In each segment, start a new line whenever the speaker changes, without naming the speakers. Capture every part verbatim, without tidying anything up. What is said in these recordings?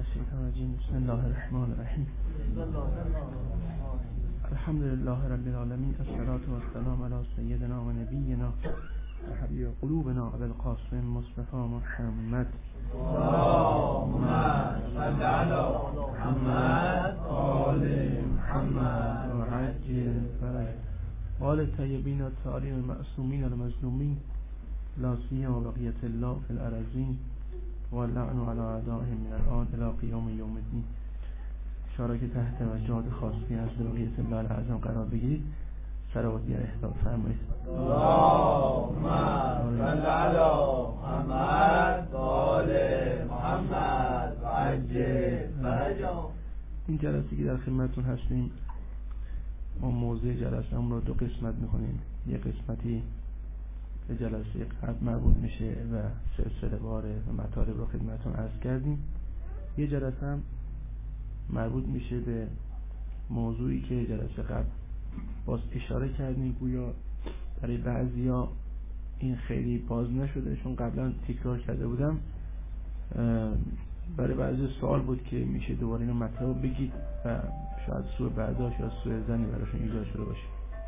الشیطان الرجیم. بسم الله الرحمن الرحیم. الحمد لله رب العالمین. الصلاة والسلام علی سیدنا و نبینا و حبیب قلوبنا ابی القاسم مصطفی محمد.
اللهم صل علی محمد آل محمد
و عجل فرج آل الطیبین الطاهرین المعصومین المظلومین لا سیما بقیة الله فی الارضین و لعن علی اعدائهم من الان الی قیام یوم الدین. اشاره که تحت توجهات خاصی از بقیة الله الاعظم قرار بگیرید. صلوات یا اهدار فرمایید.
اللهم صل علی محمد آل محمد و عجل فرجهم.
این جلسه که در خدمتتون هستیم ما موضوع جلسه هم رو دو قسمت میکنیم. یک قسمتی به جلسه قبل مربوط میشه و سلسله وار و مطالب رو خدمتتون عرض کردیم. یه جلسه هم مربوط میشه به موضوعی که جلسه قبل باز اشاره کردیم، گویا برای بعضیا این خیلی باز نشده چون قبلا تکرار کرده بودم. برای بعضی سوال بود که میشه دوباره اینو مطلب بگید و شاید سوء برداشت یا سوء ظنی براشون ایجاد شده باشه.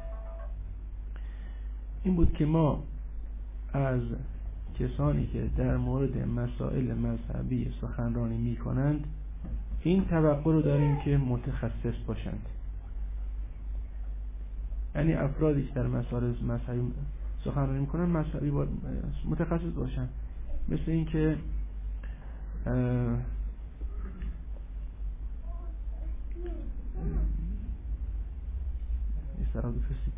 این بود که ما از کسانی که در مورد مسائل مذهبی سخنرانی میکنند این توقع رو داریم که متخصص باشند. یعنی افرادی که در مسائل مذهبی سخنرانی میکنن مذهبی متخصص باشند. مثل این که
اللهم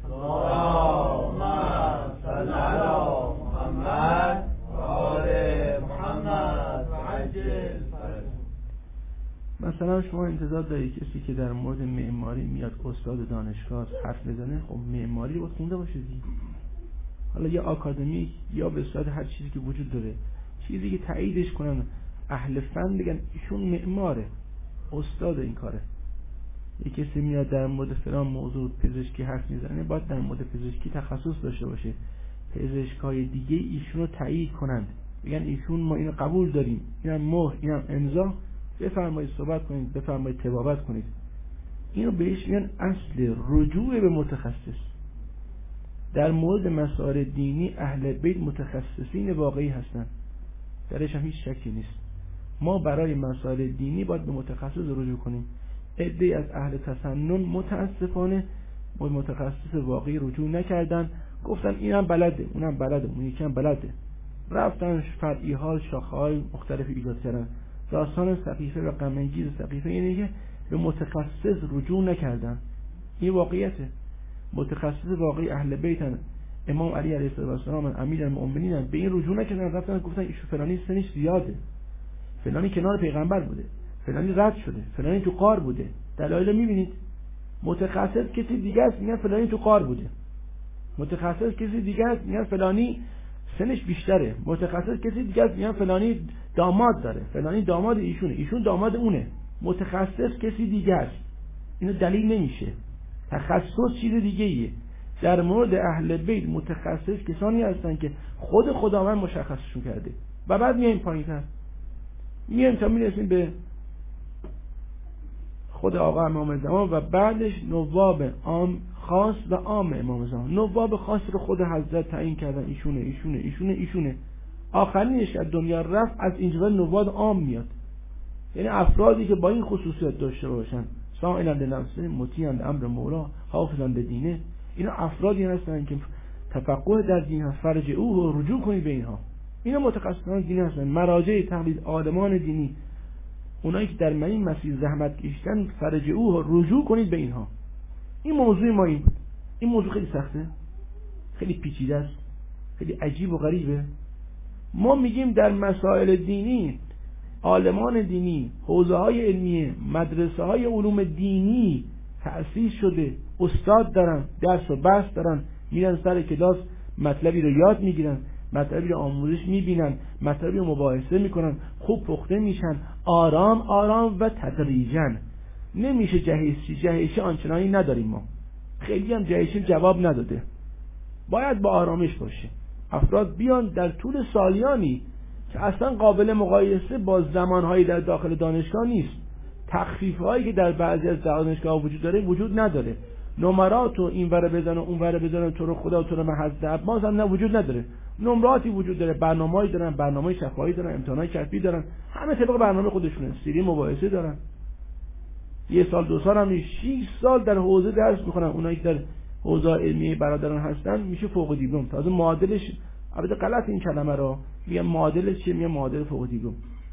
صل علی محمد و آل محمد و عجل فرجهم.
مثلا شما انتظار دارید کسی که در مورد معماری میاد استاد دانشگاه حرف بزنه، خب معماری رو باید خونده باشه دیگه. حالا یا آکادمیک یا به صورت هر چیزی که وجود داره، چیزی که تاییدش کنن اهل فن بگن ایشون معماره، استاد این کاره. یک کسی میاد در مورد فلان موضوع پزشکی حرف میزنه، باید در مورد پزشکی تخصص داشته باشه. پزشکای دیگه ایشون رو تایید کنند، بگن ایشون ما اینو قبول داریم، اینم مهر، اینم امضا، بفرمایید صحبت کنید، بفرمایید تبابت کنید. اینو بهش میگن اصل رجوع به متخصص. در مورد مسائل دینی اهل بیت متخصصین واقعی هستند، درش هم هیچ شکی نیست. ما برای مسائل دینی باید به متخصص رجوع کنیم. عده‌ای از اهل تسنن متاسفانه به متخصص واقعی رجوع نکردن، گفتن اینم بلده، اونم بلده، اون یکی هم بلده، رفتن فرعی ها شاخه های مختلف ایجاد کردن. داستان سقیفه و غم انگیز سقیفه اینه که به متخصص رجوع نکردن. این واقعیته. متخصص واقعی اهل بیتن، امام علی علیه السلام امیرالمؤمنین، به این رجوع نکردن، رفتن گفتن ایشون فلانی سنش زیاده، فلانی کنار پیغمبر بوده، فلانی رد شده، فلانی تو غار بوده. دلایل میبینید. متخصص کسی دیگه است میگن فلانی تو غار بوده. متخصص کسی دیگه است میگن فلانی سنش بیشتره. متخصص کسی دیگه است میگن فلانی داماد داره، فلانی داماد ایشونه، ایشون داماد اونه. متخصص کسی دیگه است. اینو دلیل نمیشه. تخصص چیز دیگه ایه. در مورد اهل بیت متخصص کسانی هستن که خود خداوند مشخصشون کرده. و بعد میایم پایین‌تر، میایم تا میرسیم به خود آقا امام زمان و بعدش نواب عام خاص و عام امام زمان. نواب خاص رو خود حضرت تعیین کردن، ایشونه ایشونه ایشونه ایشونه. آخرینش که از دنیا رفت از اینجا نواب عام میاد، یعنی افرادی که با این خصوصیت داشته باشن، سائلا لنفسه، مطیعن امر مولا، حافظن به دینه. اینا افرادی هستن که تفقه در دین هست. فرجعوه و رجوع کنید به اینها. اینا متخصصان دین هستن، مراجع تقلید، عالمان دینی، اونایی که در این مسیر زحمت کشیدن، فرجعوه و رجوع کنید به اینها. این موضوع ما این بود. این موضوع خیلی سخته، خیلی پیچیده است، خیلی عجیب و غریبه. ما میگیم در مسائل دینی عالمان دینی، حوزه های علمیه، مدرسه های علوم دینی تأسیس شده، استاد دارن، درس و بحث دارن، میرن سر کلاس مطلبی رو یاد میگیرن، مطلبی رو آموزش میبینن، مطلبی رو مباحثه میکنن، خوب پخته میشن، آرام آرام و تدریجا. نمیشه جهشی جهشی آنچنانی نداریم ما، خیلی هم جهشی جواب نداده. باید با آرامش باشه. افراد بیان در طول سالیانی که اصلا قابل مقایسه با زمانهایی در داخل دانشگاه نیست. تخفیف‌هایی که در بعضی از دانشگاه وجود داره وجود نداره. نمرات و این ور بزن و اون ور بزن تو رو خدا و تو رو من حضرت عباس هم نه وجود نداره. نمراتی وجود داره، برنامه‌ای دارن، برنامه شفاهی دارن، امتحانات کتبی دارن، همه طبق برنامه خودشونه. سری مباحثه دارن. یه سال دو سال هم شش سال در حوزه درس می‌خونن. اونایی که در حوزه علمی برادران هستن میشه فوق دیپلم. تازه معادلش البته غلط این کلمه رو میگم، معادلش چیه؟ میگم معادل فوق دیپلم.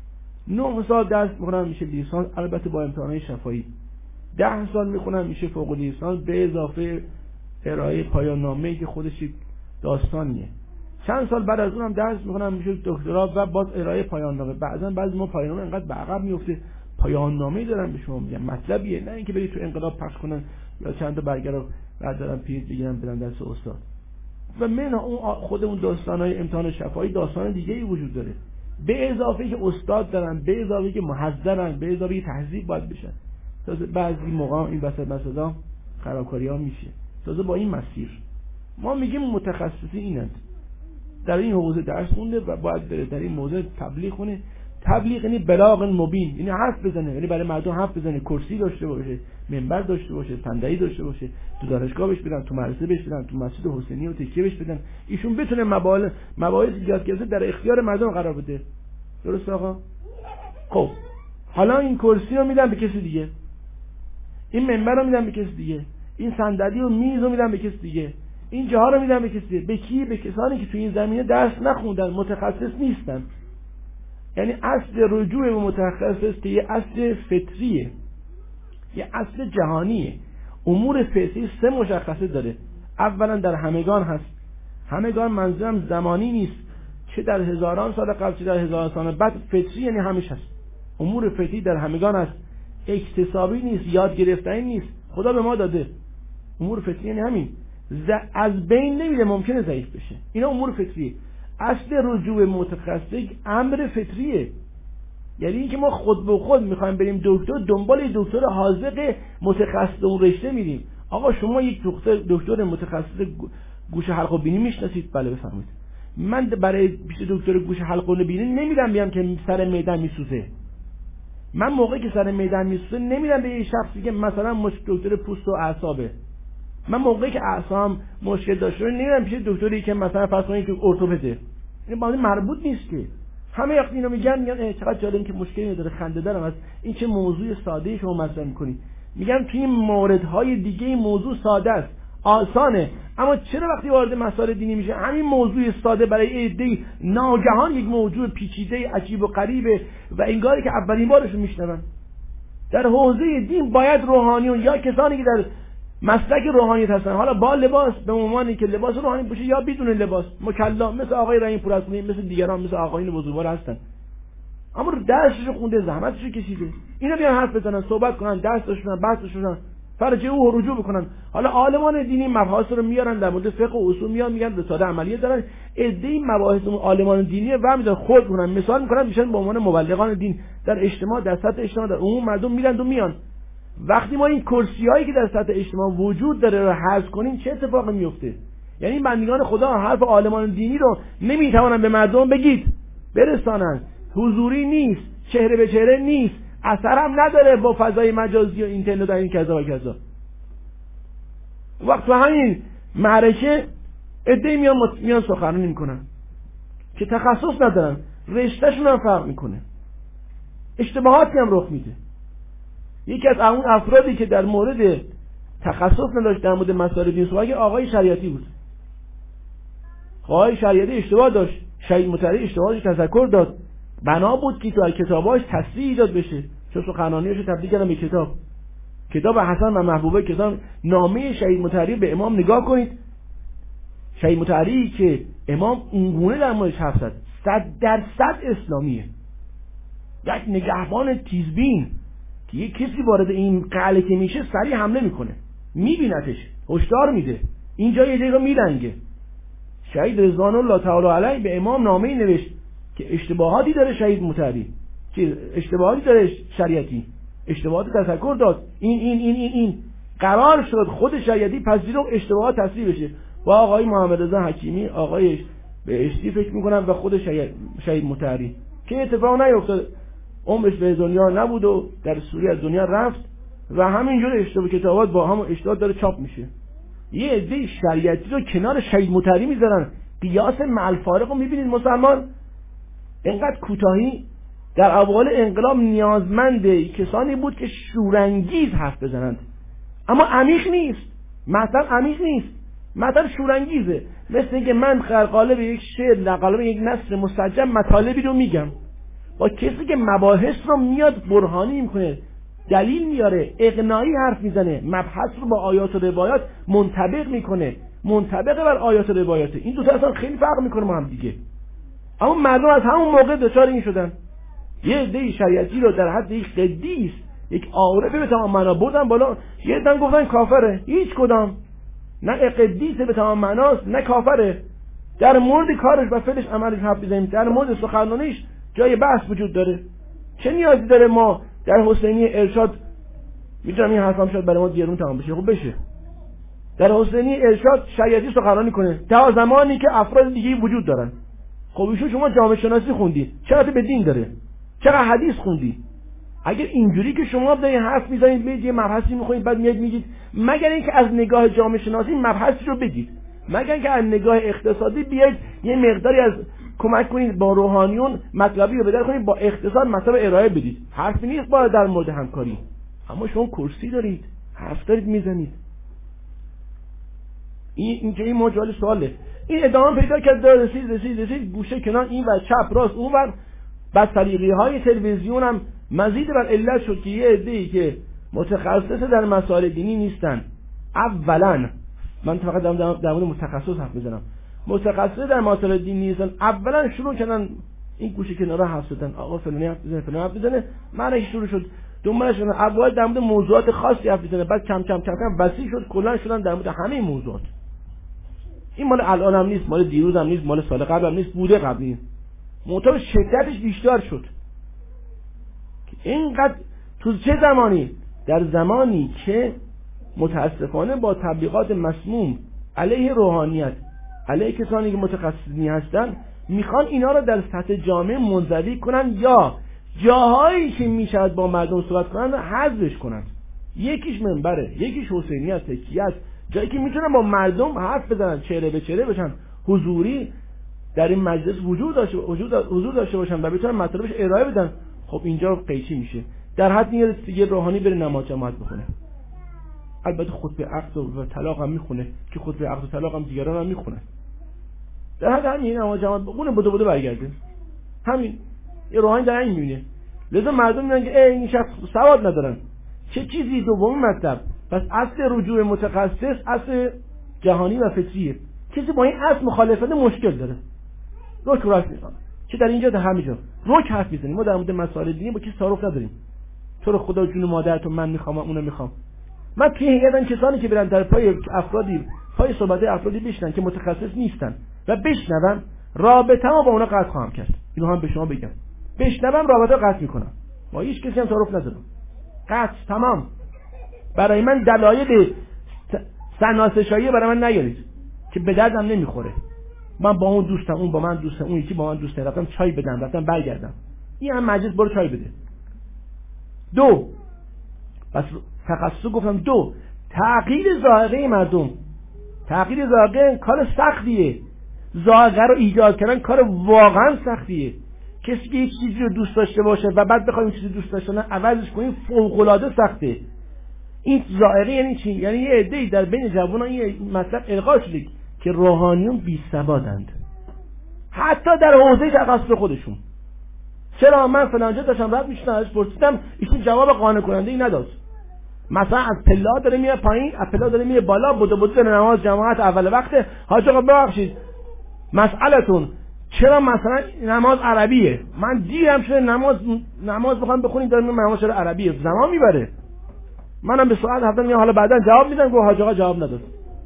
نه سال درس می‌خونن میشه لیسانس، البته با امتحانات شفاهی. ده سال می‌خونن میشه فوق لیسانس به اضافه ارائه پایان نامه‌ای که خودش داستانیه. چند سال بعد از اونم درس می‌خونن میشه دکترا و باز ارائه پایان نامه. بعضا بعضی ما پایان نامه انقدر به عقب میفته پایان نامه‌ای دارن به شما میگن، مطلبیه، نه اینکه برید تو انقلاب پخش کنن یا چند تا برگه رو بردارن پیر بگیرن بدن دست استاد. و من اون خود اون داستان‌های امتحان شفاهی داستان دیگه‌ای وجود داره، به اضافه که استاد دارن، به اضافه که محضرن، به اضافه که تهذیب باید بشن. تازه بعضی موقع این وسط مسئله خرابکاری‌ها میشه. تازه با این مسیر ما میگیم متخصصی اینند، در این حوزه درس خونده و باید بره در این موضوع تبلیغ کنه. تبلیغ یعنی بلاغ مبین، یعنی حرف بزنه، یعنی برای مردم حرف بزنه، کرسی داشته باشه، منبر داشته باشه، صندلی داشته باشه، تو دانشگاه بهش بدن، تو مدرسه بهش بدن، تو مسجد حسینی و تکیه بهش بدن، ایشون بتونه مباحث مباحث یاد گرفته در اختیار مردم قرار بده. درست آقا؟ خب حالا این کرسی رو میدن به کسی دیگه، این منبر رو میدن به کسی دیگه، این صندلی و میز رو میدن به کسی دیگه، این جاها رو میدن به کسی دیگه. به کی؟ به کسانی که تو این زمینه درس نخوندن، متخصص نیستن. یعنی اصل رجوع به متخصص که یه اصل فطریه، یه اصل جهانیه. امور فطری سه مشخصه داره. اولا در همگان هست. همگان منظورم زمانی نیست، چه در هزاران سال قبل چه در هزاران سال بعد. فطری یعنی همیشه هست. امور فطری در همگان هست، اکتسابی نیست، یاد گرفتنی نیست، خدا به ما داده. امور فطری یعنی همین، ز... از بین نمیره، ممکنه ضعیف بشه. اینا امور فطریه. اصل رجوع متخصص امر فطریه، یعنی اینکه ما خود به خود میخوایم بریم دکتر، دنبال دکتر حاذق متخصص اون رشته میریم. آقا شما یک دکتر دکتر متخصص گوش حلق و بینی میشناسید؟ بله بفرمایید. من برای پیش دکتر گوش حلق و بینی نمیرم بیام که سر معده میسوزه. من موقعی که سر معده میسوزه نمیرم به یه شخصی که مثلا مش دکتر پوست و اعصابه. من موقعی که اعصابم مشکل داشته نمیرم پیش دکتری که مثلا فرض کنید که ارتوپده. این با این مربوط نیست که. همه وقتی اینو میگن میگن چقدر جالب که مشکلی نداره، خنده دارم از این چه موضوع ساده شما مطرح میکنید. میگم توی این موردهای دیگه این موضوع ساده است، آسانه، اما چرا وقتی وارد مسائل دینی میشه همین موضوع ساده برای عده ناگهان یک موضوع پیچیده عجیب و غریبه و انگاری که اولین بارشون میشنون. در حوزه دین باید روحانیون یا کسانی که در مسلک روحانیت هستن، حالا با لباس به عنوانی که لباس روحانی باشه یا بدون لباس، مکلم مثل آقای رحیم پوراسانی، مثل دیگران، مثل آقایون بزرگوار هستن، اما درسشو خونده، زحمتشو کشیده، اینا بیان حرف بزنن، صحبت کنن، درس داشتن، بحث داشتن، فرجه او رجوع بکنن. حالا عالمان دینی مباحث رو میارن در مورد فقه و اصول، میان میگن رساله عملیه دارن، عده‌ای مباحث عالمان دینی و میذارن خود کنن، مثال میکنن، میشن به عنوان مبلغان دین در اجتماع، در سطح اجتماع، در عموم مردم میرن و میان. وقتی ما این کرسیایی که در سطح اجتماع وجود داره رو حذف کنیم چه اتفاقی میفته؟ یعنی بندگان خدا حرف عالمان دینی رو نمیتوانن به مردم بگید، برسانن، حضوری نیست، چهره به چهره نیست، اثر هم نداره با فضای مجازی و اینترنت و این کذا و کذا. وقت تو همین معرکه عده‌ای میان میان سخنرانی میکنن که تخصص ندارن، رشتهشون هم فرق میکنه، اشتباهاتی هم رخ میده. یکی از اون افرادی که در مورد تخصص نداشت در مورد مسائل دین صحبت کرد آقای شریعتی بود. آقای شریعتی اشتباه داشت، شهید مطهری اشتباهش تذکر داد، بنا بود که تو کتاباش تصحیح ایجاد بشه، چون سخنرانیاشو تبدیل کردن به کتاب. کتاب حسن و محبوبه، کتاب نامه شهید مطهری به امام نگاه کنید. شهید مطهری که امام اونگونه در موردش حرف زد، صد درصد اسلامیه، یک نگهبان تیزبین که یک کسی وارد این قلعه که میشه سریع حمله میکنه، میبینتش، هشدار میده، اینجا یه جایی رو میلنگه. شهید رضوان الله تعالی علیه به امام نامه‌ای نوشت که اشتباهاتی داره شهید مطهری، که اشتباهاتی داره شریعتی، اشتباهات تذکر داد، این این این این این قرار شد خود شریعتی پذیرفت اشتباهات تصحیح بشه. با آقای محمد رضا حکیمی، آقای بهشتی فکر میکنن و خود شهید, شهید مطهری که اتفاق نیفتاد، عمرش به دنیا نبود و در سوریه از دنیا رفت و همینجور اشتباه کتابات با هم اشتباه داره چاپ میشه. یه عده شریعتی رو کنار شهید مطهری میذارن، قیاس مع الفارق رو میبینید. مسلمان اینقدر کوتاهی در اوایل انقلاب نیازمند کسانی بود که شورانگیز حرف بزنند، اما عمیق نیست، مثلا عمیق نیست، مثلا شورانگیزه. مثل اینکه من در قالب یک شعر، در قالب یک نثر مسجم مطالبی رو میگم، با کسی که مباحث رو میاد برهانی میکنه، دلیل میاره، اقناعی حرف میزنه، مبحث رو با آیات و روایات منطبق میکنه، منطبق بر آیات و روایات. این دو تا اصلا خیلی فرق میکنه با هم دیگه. اما مردم از همون موقع دچار این شدن، یه عده شریعتی رو در حد یک قدیس، یک عارف به تمام معنا بردن بالا، یه عده گفتن کافره. هیچ کدام، نه قدیس به تمام معناست نه کافره. در مورد کارش و فعلش عملش حرف بزنیم، در مورد سخنرانیش جای بحث وجود داره. چه نیازی داره ما در حسینی ارشاد، میدونم این حرفم شاید برای ما گرون تمام بشه، خب بشه، در حسینی ارشاد شریعتی سخنرانی کنه تا زمانی که افراد دیگه وجود دارن. خب ایشون شما جامعه شناسی خوندی، چرا به دین داره؟ چرا حدیث خوندی؟ اگر اینجوری که شما دارین حرف میزنید، میگید یه مبحثی میخونید بعد میاد میگید، مگر اینکه از نگاه جامعه شناسی مبحثی رو بگید، مگر اینکه از نگاه اقتصادی بیاید یه مقداری از کمک کنید با روحانیون مطلبی رو بدر کنید، با اقتصاد مطلب ارائه بدید. حرفی نیست با در مورد همکاری، اما شما کرسی دارید، حرف دارید میزنید. این اینجا این مجال سواله. این ادامه پیدا کرد، داره رسید رسید رسید گوشه کنار این و چپ راست اون ور. بعد طریقی‌های تلویزیون هم مزید بر علت شد که یه عده‌ای که متخصص در مسائل دینی نیستن، اولا من فقط در مورد متخصص حرف میزنم، متخصص در مسائل دینی نیستن، اولا شروع کردن این گوشه کنارا حرف زدن، آقا فلانی حرف بزنه فلانی حرف بزنه، معنی شروع شد دنبالش شدن، اول در مورد موضوعات خاصی حرف بزنه، بعد کم کم کم کم وسیع شد، کلا شدن در مورد همه موضوعات. این مال الان هم نیست، مال دیروز هم نیست، مال سال قبل هم نیست، بوده قبلی، منتها شدتش بیشتر شد. اینقدر تو چه زمانی؟ در زمانی که متاسفانه با تبلیغات مسموم علیه روحانیت، علیه کسانی که متخصصی هستن، میخوان اینا رو در سطح جامعه منزوی کنن یا جاهایی که میشود با مردم صحبت کنن حذفش کنن. یکیش منبره، یکیش حسینی است، تکیه است، جایی که میتونن با مردم حرف بزنن، چهره به چهره بشن، حضوری در این مجلس وجود داشته وجود حضور داشته باشن و بتونن مطلبش ارائه بدن. خب اینجا قیچی میشه، در حد میاد دیگه روحانی بره نماز جماعت بخونه، البته خطبه عقد و طلاق هم میخونه که خطبه عقد و طلاق هم دیگران هم میخونن، در حد همین نماز جماعت بخونه بوده بوده برگرده، همین یه روحانی در این میبینه. لذا مردم میگن که این شخص سواد ندارن. چه چیزی؟ دوم مطلب. پس اصل رجوع متخصص اصل جهانی و فطریه. کسی با این اصل مخالفت مشکل داره، روک راست میخوام، چه در اینجا در همینجا روک حرف میزنیم. ما در مورد مسائل دینی با کسی تعارف نداریم. تو رو خدا جون مادرتو من میخوام اونو میخوام. من توی هیئت کسانی که برن در پای افرادی پای صحبت افرادی بشنن که متخصص نیستن و بشنون، رابطه‌مو با اونا قطع خواهم کرد. اینو هم به شما بگم، بشنوم رابطه قطع میکنم، با هیچ کسی هم تعارف ندارم، قطع تمام. برای من دلایل سناسشایی برای من نیارید که به دردم نمیخوره. من با اون دوستم، اون با من دوسته، اون یکی با من دوسته، رفتم چای بدم، رفتم برگردم. این هم مجلس برو چای بده. دو، پس تخصص گفتم. دو، تغییر ذائقه مردم. تغییر ذائقه کار سختیه، ذائقه رو ایجاد کردن کار واقعا سختیه. کسی که یک چیزی رو دوست داشته باشه و بعد بخواد این چیزی دوست داشتن عوضش کنیم فوق العاده سخته. این ذائقه یعنی چی؟ یعنی یه عده‌ای در بین جوانان این مطلب القا شده که روحانیون بی‌سوادند، حتی در حوزه تخصص خودشون. چرا من فلانجا داشتم رد میشدم ازش پرسیدم، ایشون جواب قانع کننده ای نداد. مثلا از پلا داره میاد پایین، از پلا داره میاد بالا، بوده بوده نماز جماعت اول وقته. حاج آقا ببخشید مسئله‌تون چرا مثلا نماز عربیه؟ من دیرم شده نماز نماز بخوام بخونیم دارم نماز چرا عربیه؟ زمان میبره. منم به سوال هفتم میام حالا بعداً جواب میدم که حاج آقا جواب نداد.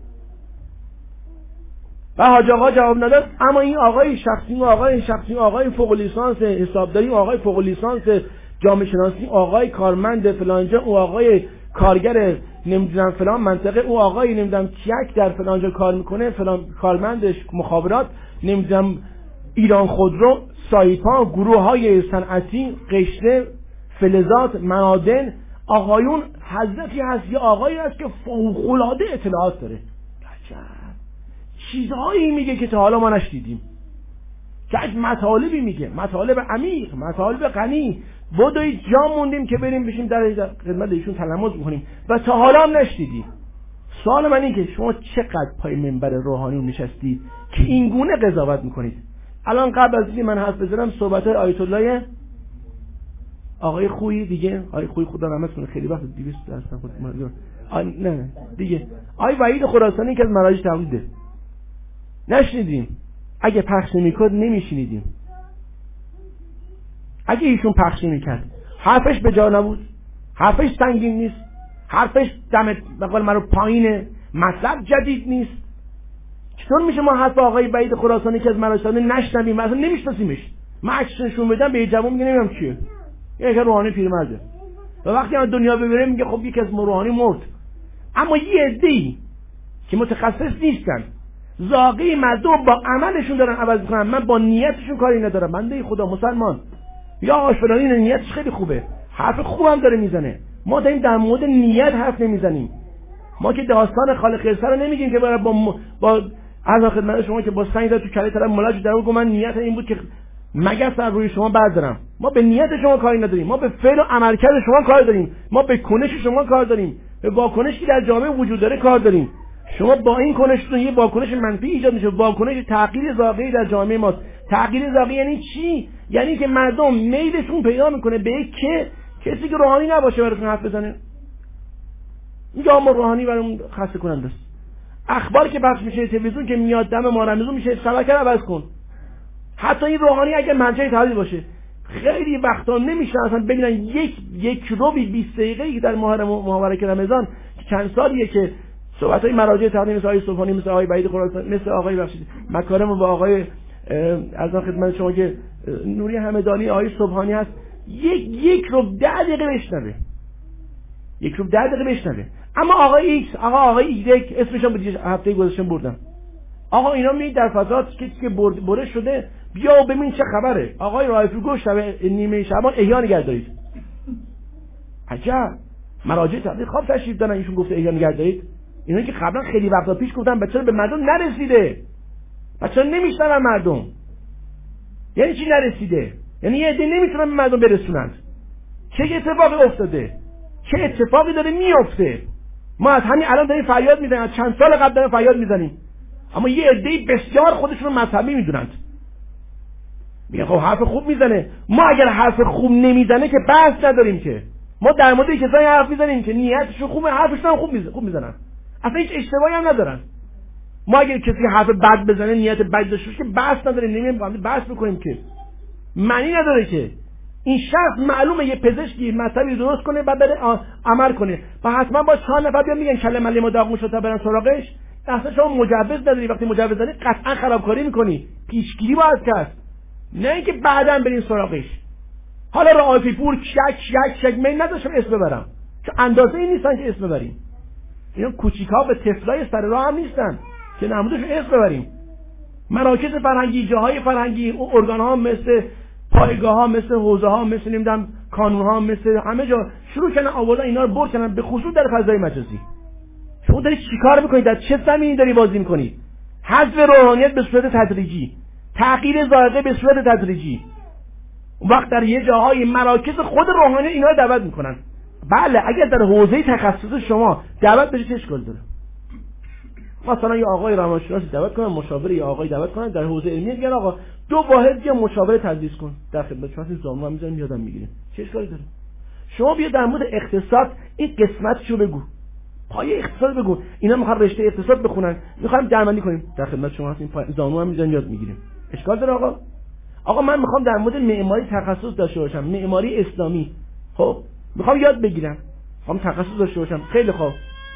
و حاج آقا جواب نداد، اما این آقای شخصی، آقای شخصی، آقای فوق لیسانس حسابداری، آقای فوق لیسانس جامعه شناسی، آقای کارمند فلانجا، اون آقای کارگر نمیدونم فلان منطقه او آقای نمیدونم کیک در فلان جا کار میکنه، فلان کارمندش مخابرات، نمیدونم ایران خودرو، سایپا، گروه های صنعتی، قشره، فلزات، معادن، آقایون حضرتی هست یا آقایی هست که فوق‌العاده اطلاعات داره. عجب چیزهایی میگه که تا حالا ما نشنیدیم، که از مطالبی میگه، مطالب عمیق، مطالب غنی. بدوید جا موندیم که بریم بشیم در خدمت ایشون تلمذ بکنیم و تا حالا هم نشنیدیم. سوال من این که شما چقدر پای منبر روحانی نشستید که این گونه قضاوت میکنید؟ الان قبل از اینکه من حرف بزنم صحبت آیت الله آقای خویی دیگه، آقای خویی خدا رحمت کنه خیلی وقت دویست درصد خود مردم نه نه دیگه آقای وحید خراسانی که از مراجع تبلیغ نشنیدیم. اگه پخش نمیکرد نمیشنیدیم. اگه ایشون پخش نمیکرد حرفش به جا نبود، حرفش سنگین نیست، حرفش دم به قول من پایینه، مطلب جدید نیست. چطور میشه ما حرف آقای وحید خراسانی که از مراجع نشنویم؟ اصلا نمیشناسیمش. من عکسشون بدم به جواب میگه نمیدونم کیه، یه روحانی پیرمرده و وقتی هم دنیا ببره میگه خب یکی از روحانی مرد. اما یه عده‌ای که متخصص نیستن زاغی مردم با عملشون دارن عوض میکنن. من با نیتشون کاری ندارم، بنده خدا مسلمان یا آشفلانی نیتش خیلی خوبه، حرف خوبم داره میزنه. ما داریم در مورد نیت حرف نمیزنیم. ما که داستان خالق خیرسر رو نمیگیم که برای با م... با از خدمت شما که با سنگ داد تو کله طرف ملاج در اون من نیت این بود که مگس از روی شما بردارم. ما به نیت شما کاری نداریم، ما به فعل و عملکرد شما کار داریم، ما به کنش شما کار داریم، به واکنشی که در جامعه وجود داره کار داریم. شما با این کنشتون یه واکنش منفی ایجاد میشه، واکنش تغییر ذاتی در جامعه ماست. تغییر ذاتی یعنی چی؟ یعنی که مردم میلشون پیدا میکنه به یک که کسی که روحانی نباشه براشون حرف بزنه. یا ما روحانی برامون خسته کننده است. اخبار که پخش میشه تلویزیون که میاد دم ما رمضان میشه شبکه رو عوض کن. حتی این روحانی اگه مرجع تحلیل باشه خیلی وقتا نمیشه اصلا ببینن یک یک روبی بیست دقیقه‌ای در ماه مبارک رمضان که چند سالیه که صحبت‌های مراجع تحلیل مثل آقای صبحانی، مثل آقای وحید خراسانی، مثل آقای بخشید مکارم و با آقای از خدمت شما که نوری همدانی، آقای صبحانی هست، یک یک رو ده دقیقه بشنوه، یک رو ده دقیقه بشنوه. اما آقای ایکس، آقا آقای ایگرگ اسمشون بود هفته گذشته بردم. آقا اینا می در فضات کسی که برده شده بیا و ببین چه خبره. آقای رایفی گوش شب نیمه شبان احیا نگهدارید. عجب مراجع تحقیق خواب تشریف دارن ایشون گفته احیا نگهدارید. اینا که قبلا خیلی وقتا پیش گفتن بچه‌ها به مردم نرسیده، بچه‌ها نمیشنون مردم. یعنی چی نرسیده؟ یعنی یه عده نمیتونن به مردم برسونن. چه اتفاقی افتاده؟ چه اتفاقی داره میفته؟ ما از همین الان داریم فریاد میزنیم، از چند سال قبل داریم فریاد میزنیم، اما یه عده‌ای بسیار خودشون رو مذهبی میدونند. میگن خب حرف خوب میزنه. ما اگر حرف خوب نمیزنه که بحث نداریم که. ما در مورد کسایی حرف میزنیم که نیتشون خوبه، حرفشون هم خوب میزنن، خوب میزنن. اصلا هیچ اشتباهی هم ندارن. ما اگر کسی حرف بد بزنه، نیت بد داشته باشه که بحث نداریم، نمیایم با هم بحث بکنیم که. معنی نداره که این شخص معلومه یه پزشکی مطلبی درست کنه بعد بره عمل کنه. و حتما با چهار نفر بیان میگن کلمه ملی مداغ شده برن سراغش. اصلا شما مجوز نداری، وقتی مجوز نداری قطعا خرابکاری میکنی. پیشگیری باید کرد، نه اینکه بعداً برین سراغش. حالا رائفی پور شک شک شک من نداشتم اسم ببرم، چون اندازه این نیستن که اسم ببریم. اینا کوچیک‌ها به طفلای سر راه هم نیستن که نمودشون اسم ببریم. مراکز فرهنگی، جاهای فرهنگی، ارگان‌ها مثل پایگاه‌ها، مثل حوزه‌ها، مثل نمیدونم کانون‌ها، مثل همه جا شروع کردن آوردن اینا رو برد کردن، به خصوص در فضای مجازی. شما داری چیکار می‌کنید؟ در چه زمینی داری بازی می‌کنید؟ حذف روحانیت به صورت تدریجی، تغییر ذائقه به صورت تدریجی. اون وقت در یه جاهای مراکز خود روحانی اینا رو دعوت می‌کنن. بله اگر در حوزه تخصص شما دعوت بشه چه اشکالی داره؟ مثلا یه آقای روانشناسی دعوت کنن، مشاور یه آقای دعوت کنن در حوزه علمی، میگن آقا دو واحد یه مشاور تدریس کن در خدمت شما، این زامن میذاریم یادم میگیریم. چه اشکالی داره؟ شما بیا در مورد اقتصاد این قسمتشو بگو، پایه اقتصاد بگو. اینا میخوان رشته اقتصاد بخونن، میخوام درمانی کنیم، در خدمت شما هستیم، زانو هم میذاریم یاد میگیریم. اشکال داره آقا؟ آقا من میخوام در مورد معماری تخصص داشته باشم، معماری اسلامی. خب میخوام یاد بگیرم، میخوام تخصص داشته باشم. خیلی خوب،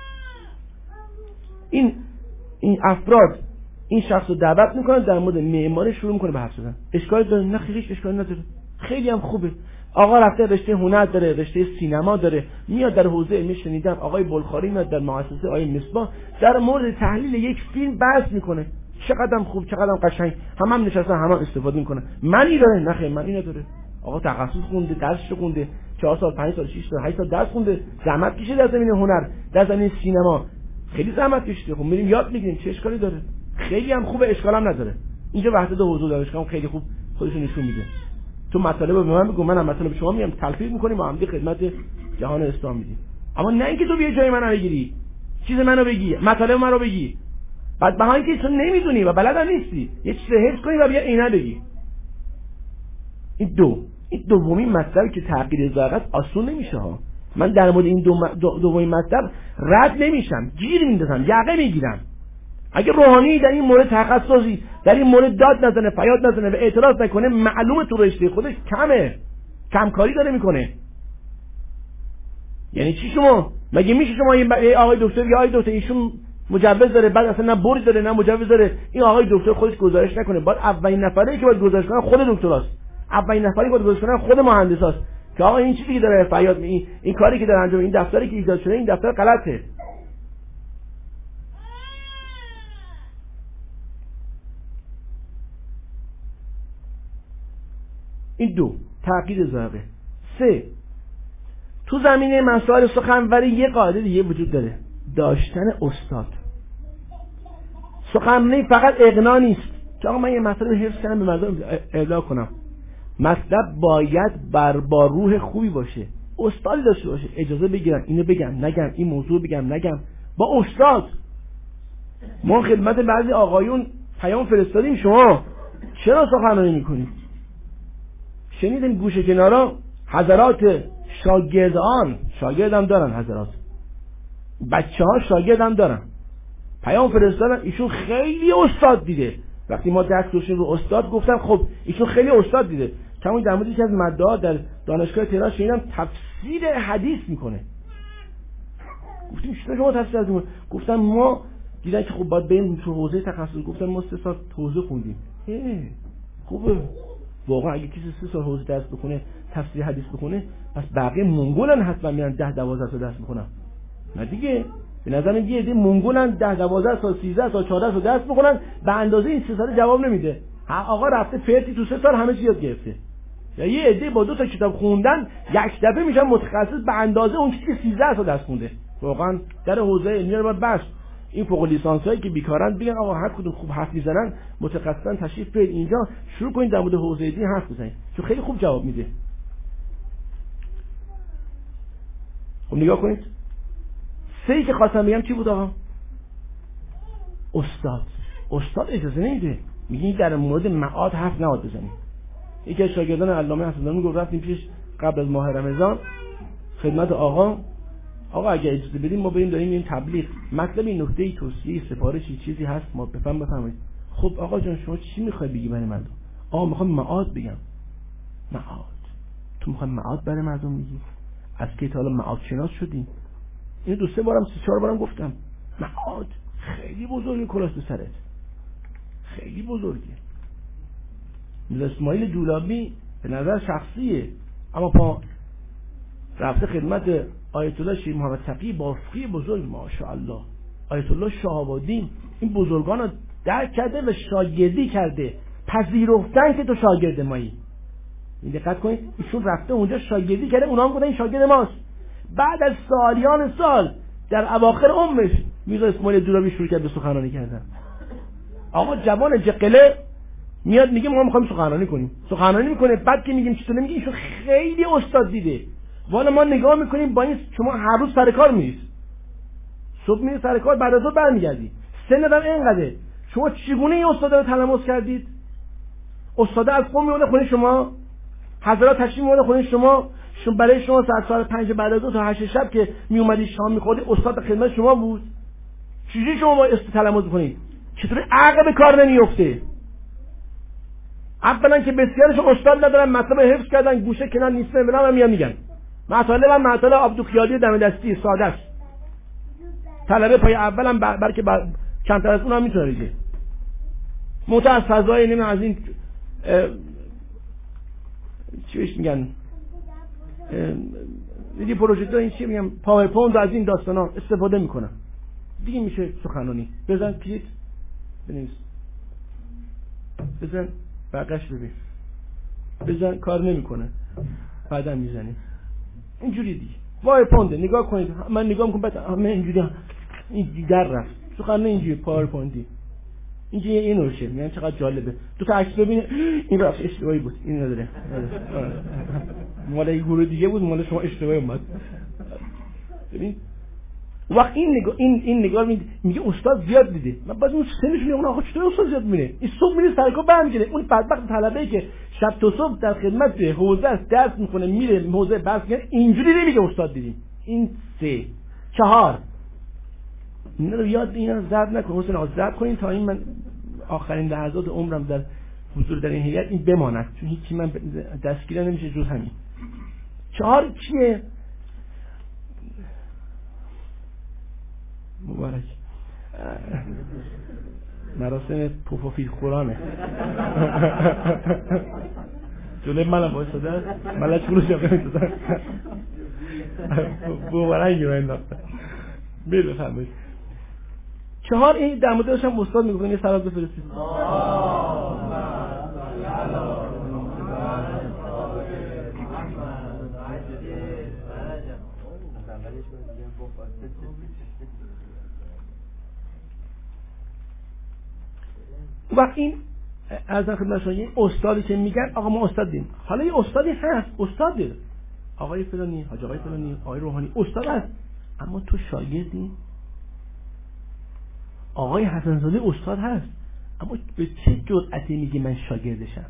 این این افراد این شخص رو دعوت میکنن در مورد معماری شروع میکنه به حرف زدن. اشکالی داره؟ نه خیلیش اشکالی نداره، خیلی هم خوبه. آقا رفته رشته هنر داره، رشته سینما داره، میاد در حوزه علمی. شنیدم آقای بلخاری میاد در مؤسسه آقای مصباح در مورد تحلیل یک فیلم بحث میکنه. چقدرم خوب، چقدرم قشنگ، هم هم نشستن، هم, هم استفاده میکنن. منی داره؟ نه خیر، منی نداره. آقا تخصص خونده، درسش خونده، چهار سال، پنج سال، شش سال، هشت سال درس خونده، زحمت کشیده در زمینه هنر، در زمینه سینما خیلی زحمت کشیده. خب میریم یاد میگیریم، چه اشکالی داره؟ خیلی هم خوبه، اشکال هم نداره. اینجا وحدت حضور دانشگاه خیلی خوب خودش نشون میده. تو مطالب به من بگو، منم مطالب شما میام تلفیق میکنیم و همدی خدمت جهان اسلام میدیم. اما نه اینکه تو بیا جای منو بگیری، چیز منو بگی، مطالب منو بگی، بعد بهایی که تو نمیدونی و بلد هم نیستی یه چیز حفظ کنی و بیا اینه بگی. این دو این دومین مطلبی که تغییر ذائقه آسون نمیشه ها. من در مورد این دو دو دومین مطلب رد نمیشم، گیر میندازم، یقه میگیرم. اگه روحانی در این مورد تخصصی در این مورد داد نزنه، فریاد نزنه و اعتراض نکنه، معلومه تو رشته خودش کمه، کمکاری داره میکنه. یعنی چی شما؟ مگه میشه شما این آقای دکتر یا آقای دکتر ایشون مجوز داره، بعد اصلا نه برد داره نه مجوز داره، این آقای دکتر خودش گزارش نکنه؟ باید اولین نفری که باید گزارش کنه خود دکتراست، اولین نفری که باید گزارش کنه خود مهندساست که آقا این چیزی که داره فریاد می این, این کاری که داره انجام، این دفتری که ایجاد شده این دفتر غلطه. این دو تغییر ذائقه. سه، تو زمینه مسائل سخنوری یه قاعده دیگه وجود داره، داشتن استاد. سخنرانی فقط اقناع نیست که آقا من یه مسئله حفظ کردم به مردم ابلاغ کنم. مطلب باید بر با روح خوبی باشه، استاد داشته باشه، اجازه بگیرم اینو بگم نگم، این موضوع بگم نگم، با استاد. ما خدمت بعضی آقایون پیام فرستادیم شما چرا سخنرانی میکنید؟ شنیدیم گوشه کنارا حضرات شاگردان، شاگرد هم دارن حضرات، بچه ها شاگرد هم دارن، پیام فرستادن ایشون خیلی استاد دیده. وقتی ما دست گذاشتیم رو استاد گفتم خب ایشون خیلی استاد دیده. کمی در مورد یکی از مدعا در دانشگاه تهران شنیدم تفسیر حدیث میکنه. گفتیم چطور شما تفسیر حدیث میکنه؟ گفتم ما دیدن که خب باید بریم تو حوزه تخصص. گفتم ما سه سال حوزه خوندیم. خوبه واقعا اگه کسی سه سال حوزه درس بکنه، تفسیر حدیث بکنه، پس بقیه منگولن حتما میرن ده دوازده سال درس میکنن. نه دیگه به نظر من یه عده منگولن ده دوازده سال سیزده سال چهارده سال درس میکنن، به اندازه این سه سال جواب نمیده. آقا رفته فرتی تو سه سال همه چی یاد گرفته. یا یه عده با دو تا کتاب خوندن یک دفعه میشن متخصص به اندازه اون چیزی که سیزده سال درس خونده. واقعا در حوزه علمی رو باید بس این فوق لیسانسایی که بیکارن بگن آقا هر کدوم خوب حرف میزنن متخصصا تشریف بیارید اینجا شروع کنید در مورد حوزه دین حرف بزنید، چون خیلی خوب جواب میده. خب نگاه کنید، سه‌ای که خواستم بگم چی بود آقا؟ استاد. استاد اجازه نمیده، میگه در مورد معاد حرف نباید بزنید. یکی از شاگردان علامه حسن‌الله میگفت رفتیم پیش قبل از ماه رمضان خدمت آقا، آقا اگه اجازه بدیم ما بریم داریم این تبلیغ، مطلب این نکته توصیه سفارشی چیزی هست ما بفهم بفهمید. خب آقا جان شما چی میخوای بگی برای مردم؟ آقا میخوام معاد بگم. معاد؟ تو میخوای معاد برای مردم میگی؟ از کی تا حالا معاد شناس شدی؟ این دو سه بارم سه چهار بارم گفتم معاد خیلی بزرگه، کلاس تو سرت خیلی بزرگه. اسماعیل جولابی به نظر شخصیه، اما پا رفته خدمت آیت الله شیخ محمد تقی بافقی بزرگ، ماشاءالله آیت الله شهاب‌الدین، این بزرگان رو درک کرده و شاگردی کرده، پذیرفتن که تو شاگرد مایی. این دقت کنید، ایشون رفته اونجا شاگردی کرده، اونا هم گفتن این شاگرد ماست. بعد از سالیان سال در اواخر عمرش میرزا اسماعیل جولابی شروع کرد به سخنرانی کردن. آقا جوان جقله میاد میگه ما میخوایم سخنرانی کنیم، سخنرانی میکنه، بعد که میگیم چطور نمیگه ایشون خیلی استاد دیده. والا ما نگاه میکنیم با این شما هر روز سر کار میرید، صبح میری سر کار بعد از ظهر برمیگردی، سنت هم اینقدره، شما چگونه این استاد رو تلمس کردید؟ استاد از قم میونه خونه شما، حضرات تشریف میونه خونه شما، شما برای شما ساعت ساعت پنج بعد از ظهر تا هشت شب که میومدی شام میخوردی استاد خدمت شما بود. چجوری شما با است تلمس میکنید؟ چطور عقل به کار نمیفته؟ اولا که بسیارشون استاد ندارن، مطلب حفظ کردن گوشه کنار نیستن، به نام میان میگن مطالب من مطالب عبدالخیالی دم دستی ساده است، طلبه پای اولم بلکه بر... چند تا از اونها میتونه بگه موت از فضای نمیم از این اه... چی بهش میگن دیگه پروژکتور این چی میگم پاورپوینت از این داستانا استفاده میکنن دیگه میشه سخنرانی. بزن کلیک بنویس، بزن بقیش ببین، بزن کار نمیکنه بعدا میزنی اینجوری دیگه. پاورپوینت نگاه کنید، من نگاه میکنم بعد همه اینجوری این در رفت سخنرانی اینجوری پاورپوینتی اینجوری این روشه. میگن چقدر جالبه دو تا عکس ببینید این رفت اشتباهی بود این نداره مال یه گروه دیگه بود مال شما اشتباهی اومد. ببین وقت این نگاه این این نگاه میگه استاد زیاد دیده. من باز اون سنش میگه اون آقا چطور استاد زیاد میره این صبح میره سرکار برمیگره. اون بدبخت طلبه‌ای که شب تا صبح در خدمت حوزه است درس میکنه میره حوزه بس میگه اینجوری نمیگه استاد دیدیم. این سه چهار اینا رو یاد اینا زرد نکن حسین آقا زرد کنین تا این من آخرین لحظات عمرم در حضور در این هیئت این بماند چون هیچی من دستگیر نمیشه جز همین. چهار چیه؟ مبارک مراسم پوفوفیل قرآنه جلوی منم باید شده ملچ بروش هم نمیدازن مبارک رو انداخته بیل بفرمایید. چهار این در مورد داشتم استاد میگفتن یه سلام بفرستید. وقت این از خدمت شما این استادی که میگن آقا ما استاد دیم، حالا یه استادی هست استاد داره آقای فلانی حاج آقای فلانی آقای روحانی استاد هست اما تو شاگردی. آقای حسن‌زاده استاد هست اما به چه جرأتی میگی من شاگردشم؟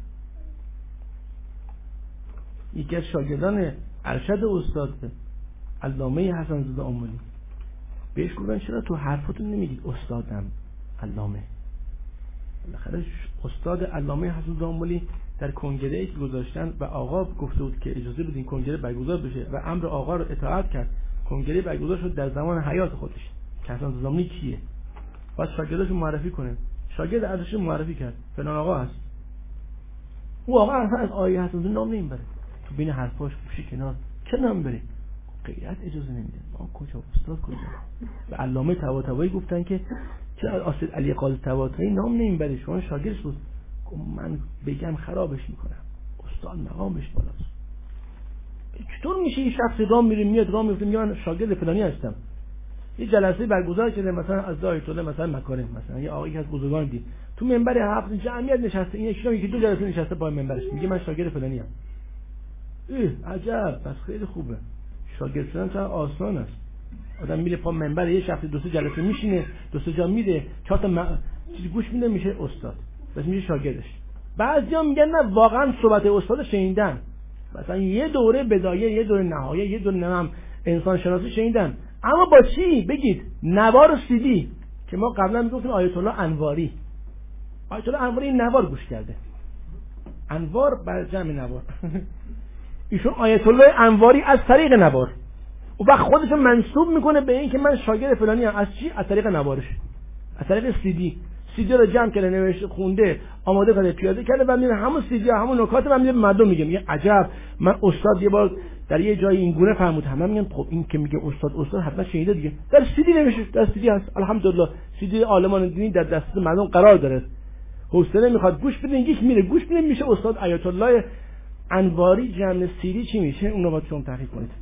یکی از شاگردان ارشد استاد علامه حسن‌زاده آملی بهش گفتن چرا تو حرفتون نمیگید استادم علامه؟ بالاخره استاد علامه حسن‌زاده آملی در کنگره‌ای که گذاشتن و آقا گفته بود که اجازه بدین کنگره برگزار بشه و امر آقا رو اطاعت کرد. کنگره برگزار شد در زمان حیات خودش. که حسن‌زاده آملی کیه؟ باید شاگرداشو معرفی کنه. شاگرد ارشد معرفی کرد فلان آقا هست. او آقا اصلا از آیه حسن‌زاده نام نمیبره. تو بین حرفاش گوشی کنار چه نام بره؟ غیرت اجازه نمیده. ما کجا استاد کجا؟ به علامه طباطبایی گفتن که چرا اسد علی قاضی طباطبایی نام نمیبره؟ شما شاگردش بود. من بگم خرابش میکنم. استاد مقامش بالاست. چطور میشه این شخص راه میره میاد راه میفته میگه من شاگرد فلانی هستم؟ یه جلسه برگزار شده مثلا از دایره طلب مثلا مکارم مثلا یه آقایی از بزرگان دید تو منبر هفت جمعیت نشسته این یکی یکی دو جلسه نشسته پای منبرش میگه من شاگرد فلانی ام. اه عجب بس خیلی خوبه. شاگرد شدن چقدر آسان است. آدم میره پای منبر یه شخص دو سه جلسه میشینه دو سه جا میره چهار تا م... چیزی گوش میده میشه استاد بس میشه شاگردش. بعضیا میگن نه واقعا صحبت استاد شنیدن مثلا یه دوره بدایه یه دوره نهایه یه دوره نم انسان شناسی شنیدن اما با چی؟ بگید نوار و سیدی که ما قبلا میگفتیم آیت الله انواری. آیت الله انواری این نوار گوش کرده. انوار بر جمع نوار ایشون آیت الله انواری از طریق نوار و وقت خودش منسوب میکنه به این که من شاگرد فلانی ام. از چی؟ از طریق نوارش از طریق سیدی. سیدی رو جمع کرده نوشته خونده آماده کرده پیاده کرده و میره همون سیدی همون نکات من میره مردم میگه میگه عجب من استاد یه بار در یه جای این گونه فرمود همه میگن خب این که میگه استاد استاد حتما شنیده دیگه. در سیدی نمیشه در سیدی هست الحمدلله سیدی عالمان دینی در دست مردم قرار داره. حوصله میخواد گوش بده یک میره گوش بده میشه استاد آیت الله انواری. جمع سیدی چی میشه اون رو باید شما تحقیق کنید.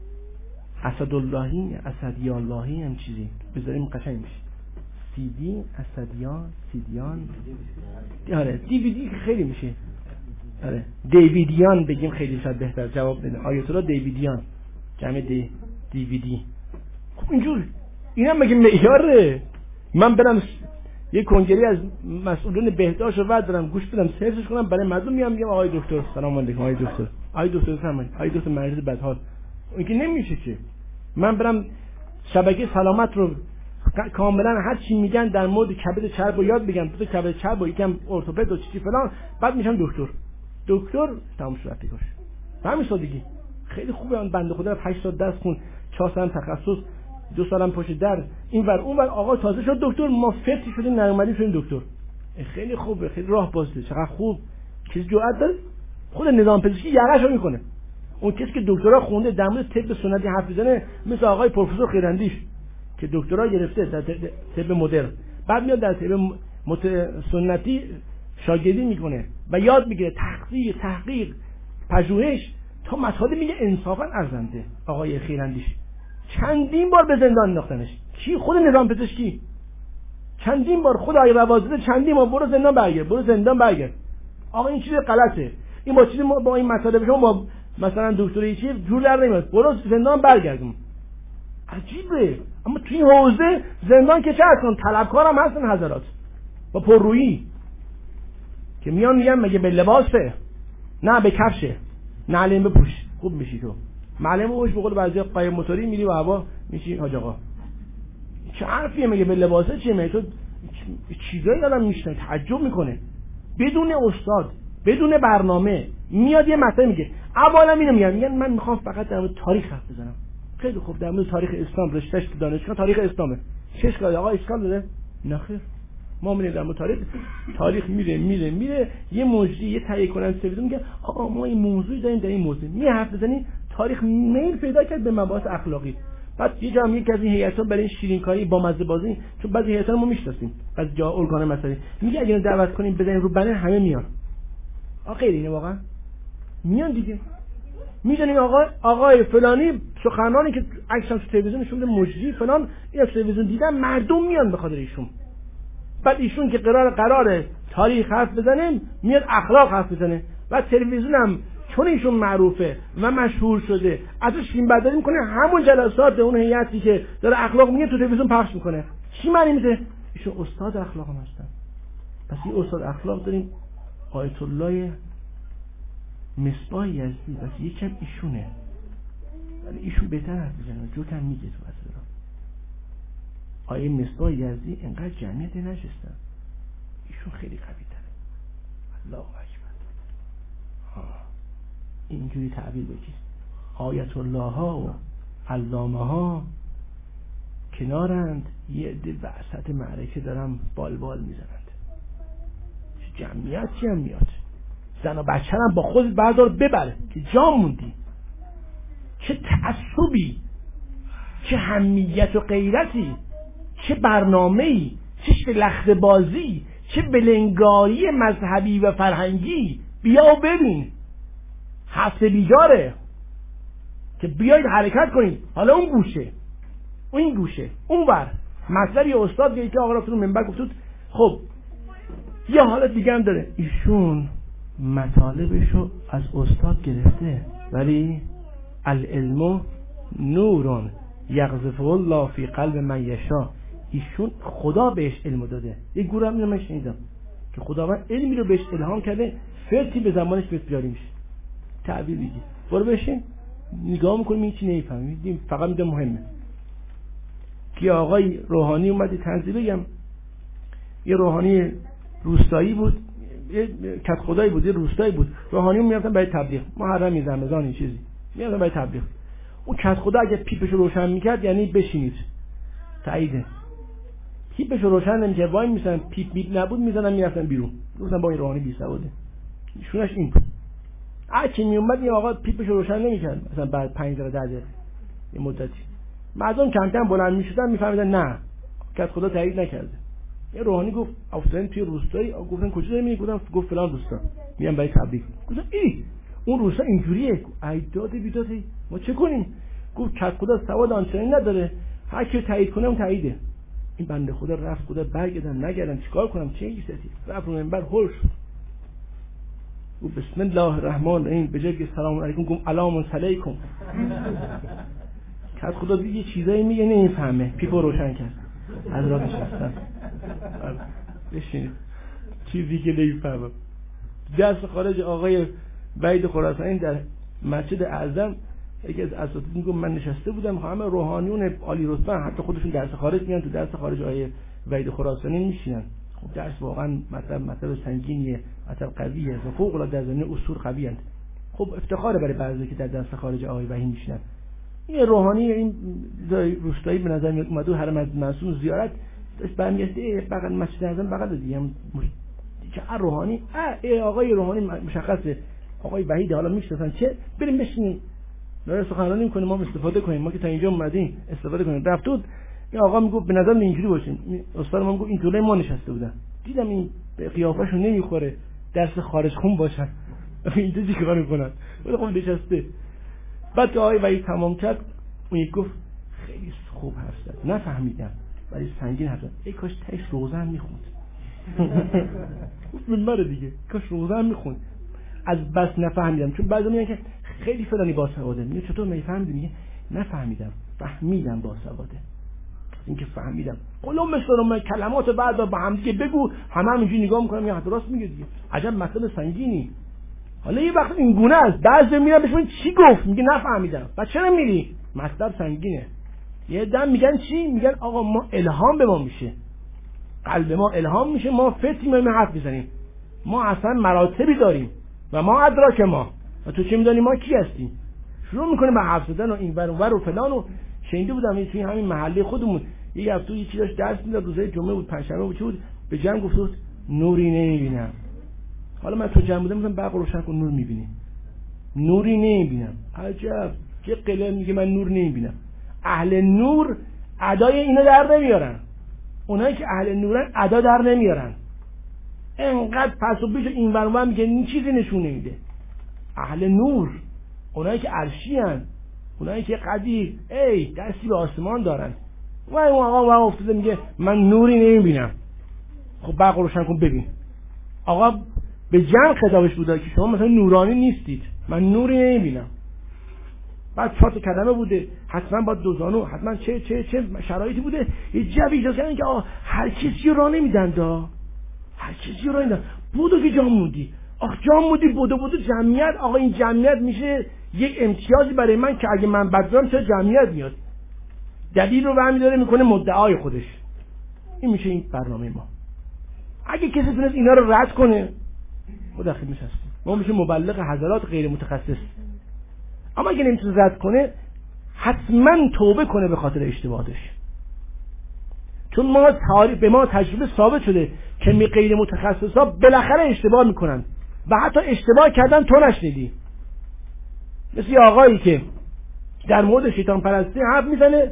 اسداللهی اسدی اللهی هم چیزی بذاریم قشنگ میشه. سیدی اسدیان سیدیان آره دیویدی خیلی میشه. آره دیویدیان بگیم خیلی شاید بهتر جواب بده. آیت الله دیویدیان جمع دی دیویدی. خب اینجور اینا مگه معیاره؟ من برم یه کنگره از مسئولین بهداشت رو بردارم گوش بدم سرچش کنم برای مردم میام میگم آقای دکتر سلام علیکم آقای دکتر آقای دکتر سلام آقای دکتر مریض بدحال. این که نمیشه که من برم شبکه سلامت رو کاملا هر چی میگن در مورد کبد چرب و یاد بگم تو کبد چرب و یکم ارتوپد و چی فلان بعد میشم دکتر دکتر تمام شد رفتگاش. همین سادگی خیلی خوبه. اون بنده خدا هشت سال درس خون چهار سال تخصص دو سالم پشت در این ور اون ور آقا تازه شد دکتر ما فتی شدیم نرمالی شدیم دکتر. خیلی خوبه خیلی راه بازه چقدر خوب چیز جرأت داره خود نظام پزشکی یقهشو میکنه.
اون کسی که دکترا خونده در مورد طب سنتی حرف میزنه مثل آقای پروفسور خیراندیش که دکترا گرفته در طب مدرن، بعد میاد در طب مت... سنتی شاگردی میکنه و یاد میگیره تحقیق تحقیق پژوهش تا مطالب میگه انصافا ارزنده. آقای خیراندیش چندین بار به زندان انداختنش، کی؟ خود نظام پزشکی. چندین بار خود آقای روازده چندین بار برو زندان برگرد، برو زندان برگرد. آقا این چیز غلطه، این با چیز با این مطالب شما با مثلا دکتری چی جور در نمیاد، برو زندان برگردون. عجیبه. اما توی این حوزه زندان که چه هستن؟ طلبکارم هستن حضرات با پررویی که میان میگن مگه به لباسه؟ نه به کفشه. نعلین بپوش خوب میشی تو. معلم بپوش به قول بعضی قایم موتوری میری و هوا میشی حاج آقا. چه حرفیه؟ مگه به لباسه چیه؟ مگه تو چیزایی آدم میشنه تعجب میکنه. بدون استاد بدون برنامه میاد یه مطلب میگه. اولا اینو میگن میگن من میخوام فقط در مورد تاریخ حرف بزنم. خیلی خوب، در مورد تاریخ اسلام رشتهش تو دانشگاه تاریخ اسلامه. چه اشکالی آقا اشکال داره؟ نه خیر. ما میریم در مورد تاریخ تاریخ میره میره میره یه مجری یه تهیه کننده تلویزیون میگه آقا ما این موضوعی داریم در این موضوع می حرف بزنی. تاریخ میل پیدا کرد به مباحث اخلاقی. بعد یه جا یک از این هیئت‌ها برای این شیرینکاری با مزه بازی، چون بعضی هیئت‌ها ما میشناسیم بعضی جا ارگان مسئله میگه اگه دعوت کنیم بزنیم رو بنر همه میان. آقا غیر اینه واقعا میان دیگه. میدونین آقا آقای فلانی سخنرانی که عکسش تو تلویزیون نشون میده مجری فلان این تلویزیون دیدن مردم میان به خاطر ایشون. بعد ایشون که قرار قراره تاریخ حرف بزنه میاد اخلاق حرف بزنه و تلویزیون هم چون ایشون معروفه و مشهور شده ازش فیلم برداری میکنه، همون جلسات اون هیئتی که داره اخلاق میگه تو تلویزیون پخش میکنه. چی معنی میده؟ ایشون استاد اخلاق هم هستن. پس این استاد اخلاق داریم آیت الله مصباح یزدی، پس یکم ایشونه ولی ایشون بهتر حرف میزنه جوکم میگه تو اصلا. آیه مصباح یزدی انقدر جمعیت نشستن، ایشون خیلی قوی تره. الله اکبر. اینجوری تعبیر بگید آیت الله ها و علامه ها کنارند، یه عده وسط معرکه دارم بال بال میزنند. چه جمعیتی هم میاد. زن و بچه هم با خود بردار ببره که جا موندی. چه تعصبی، چه همیت و غیرتی، چه برنامه‌ای، چه شلخته بازی، چه بلنگاری مذهبی و فرهنگی. بیا و ببین هفته بیداره که بیایید حرکت کنید. حالا اون گوشه اون این گوشه اون بر مثلا یه استاد که که آقا را تو منبر گفتود. خب یه حالت دیگه هم داره، ایشون مطالبشو از استاد گرفته ولی العلم نورون یقذف الله فی قلب من یشاء. ایشون خدا بهش علم داده. یه گوره هم من شنیدم که خداوند علمی رو بهش الهام کرده فرتی به زمانش بهت بیاری میشه. تعبیر بگید برو بشین نگاه میکنیم این چی نمیفهمیم فقط میده مهمه. که آقای روحانی اومدی تنزیل بگم، یه روحانی روستایی بود، یه کت خدایی بود، یه روستایی بود. روحانی میرفتن برای تبلیغ محرم رمضان این چیزی میرفتن برای تبلیغ. اون کت خدا اگه پیپش رو روشن میکرد یعنی بشینید تاییده. پیپش رو روشن نمیکرد وای میسن پیپ میپ نبود میزنن میرفتن بیرون. گفتن با این روحانی بی سواده. شونش این بود. هرچی میومد این آقا پیپش رو روشن نمیکرد مثلا بعد پنج دقیقه ده دقیقه یه مدتی مردم کم کم بلند میشدن میفهمیدن نه کت خدا تایید نکرده. یه روحانی گفت افتادن توی روستایی. گفتن کجا داری میری؟ گفتم گفت فلان روستا میام برای تبلیغ. گفتم ای اون روستا اینجوریه. ایداد بیدادی ما چه کنیم؟ گفت کت خدا سواد آنچنانی نداره، هر کی تایید کنه اون تاییده. این بنده خدا رفت خدا برگردن نگردن چیکار کنم چه چیزی رفت رو منبر هول شد. و بسم الله الرحمن الرحیم به جای سلام علیکم گفت سلام علیکم. کت خدا دیگه چیزایی میگه نمیفهمه. پیپو روشن کرد حضرات نشستن بشینید چیزی که نمیفهمم. درس خارج آقای وحید خراسانی در مسجد اعظم یکی از اساتید میگه من نشسته بودم همه روحانیون عالی رتبه حتی خودشون درس خارج میان تو درس خارج آقای وحید خراسانی میشینن. خب درس واقعا مطلب مطلب سنگینیه، مطلب قویه و فوق العاده در زمینه اصول قویه. خب افتخاره برای بعضی که در درس خارج آقای وحید میشینن. این روحانی این روستایی به نظر میاد اومد حرم از معصوم زیارت داشت برمیگشته بغل مسجد اعظم بغل دیگه چه روحانی اه ای آقای روحانی مشخصه آقای وحید حالا میشناسن چه، بریم بشینیم داره سخنرانی میکنه، ما استفاده کنیم، ما که تا اینجا اومدیم استفاده کنیم. رفت بود این آقا میگه به نظر اینجوری باشین، استاد ما میگه این جلوی ما نشسته بودن، دیدم این به قیافه‌شون نمیخوره درس خارج خون باشن، اینجا چیکار میکنن؟ ولی خب نشسته. بعد که آقای وحید تمام کرد اون گفت خیلی خوب حرف زد، نفهمیدم ولی سنگین حرف زد، ای کاش تهش روزن میخوند. گفت منبر دیگه کاش روزن میخوند، از بس نفهمیدم. چون بعضی میگن که خیلی فلانی باسواده، میگه چطور نمیفهمیدی؟ میگه نفهمیدم، فهمیدم باسواده. اینکه فهمیدم قلم مثلا کلمات بعد با هم دیگه بگو، همه همینجوری نگاه میکنم میگه درست میگه دیگه، عجب مطلب سنگینی. حالا یه وقت این گونه است، بعضی میرن بهشون چی گفت میگه نفهمیدم. بعد چرا میری؟ مطلب سنگینه. یه دم میگن چی؟ میگن آقا ما الهام به ما میشه، قلب ما الهام میشه، ما فتیم ما حرف بزنیم، ما اصلا مراتبی داریم و ما ادراک ما و تو چه میدونی ما کی هستیم. شروع میکنه به حرف زدن و این ور اون ور و فلان. و شنیده بودم توی همین محله خودمون یه هفته یکی داشت درس میداد، روزای جمعه بود، پنجشنبه بود، چه بود، به جمع گفت بود نوری نمیبینم. حالا من تو جمع بودم، میگم برق روشن کن نور میبینی. نوری نمیبینم. عجب چه قله، میگه من نور نمیبینم. اهل نور ادای اینو در نمیارن، اونایی که اهل نورن ادا در نمیارن. انقدر پس و پیش این ور اون ور میگه این چیزی نشون نمیده. اهل نور اونایی که عرشی ان، اونایی که قدیر ای دستی به آسمان دارن. و اون آقا اون افتاده میگه من نوری نمیبینم. خب برق روشن کن ببین. آقا به جمع خطابش بوده که شما مثلا نورانی نیستید، من نوری نمیبینم. بعد چهار تا کلمه بوده، حتما با دوزانو، حتما چه چه چه شرایطی بوده. یه جو ایجاد کردن که آقا هر کسی رو نمیدن دا، هر کسی رو نمیدن. بودو که جام موندی، آخ جام موندی بودو بودو جمعیت. آقا این جمعیت میشه یک امتیازی برای من که اگه من بدرم چه جمعیت میاد. دلیل رو برمی داره میکنه مدعای خودش. این میشه این برنامه ما. اگه کسی تونست اینا رو رد کنه ما داخل میشستیم، ما میشه مبلغ حضرات غیر متخصص. اما اگه نمیتونه رد کنه حتما توبه کنه به خاطر اشتباهش. چون ما تاریخ به ما تجربه ثابت شده که می غیر متخصصا بالاخره اشتباه میکنن و حتی اشتباه کردن تو نشنیدی. مثل یه آقایی که در مورد شیطان پرستی حرف میزنه.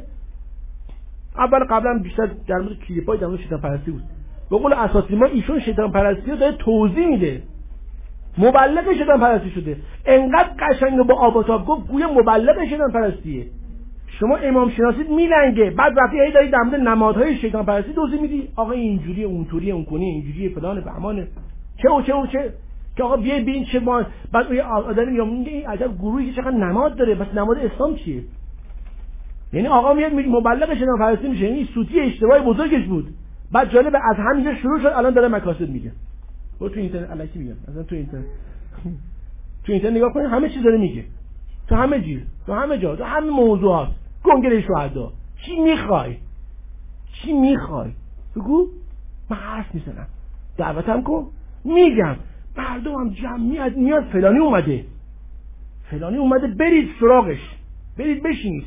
اول قبلا بیشتر در مورد کلیپای در مورد شیطان پرستی بود. به قول اساسی ما ایشون شیطان پرستی رو داره توضیح میده، مبلغ شیطان پرستی شده. انقدر قشنگ با آب و تاب گفت گویا مبلغ شیطان پرستیه. شما امام شناسید میلنگه، بعد وقتی هی دارید در مورد نمادهای شیطان پرستی توضیح میدی، آقا اینجوریه اونطوریه اونکنی اینجوریه فلان بهمانه چه و چه و چه که آقا بیاین ببین چه ما. بعد یه آدمی یا میگه این عجب گروهی که چقدر نماد داره، بس نماد اسلام چیه؟ یعنی آقا میاد مبلغ شیطان پرستی میشه. این سوتی اشتباه بزرگش بود. بعد جالب از همینجا شروع شد، الان داره مکاسب میگه. برو تو اینترنت الکی میگم، مثلا تو اینترنت تو اینترنت نگاه کنید همه چیز داره میگه، تو همه جیر، تو همه جا، تو همه موضوعات. کنگره شهدا چی میخوای؟ چی میخوای؟ بگو، من حرف میزنم، دعوتم کن، میگم مردم هم جمعیت میاد فلانی اومده فلانی اومده برید سراغش، برید بشینید.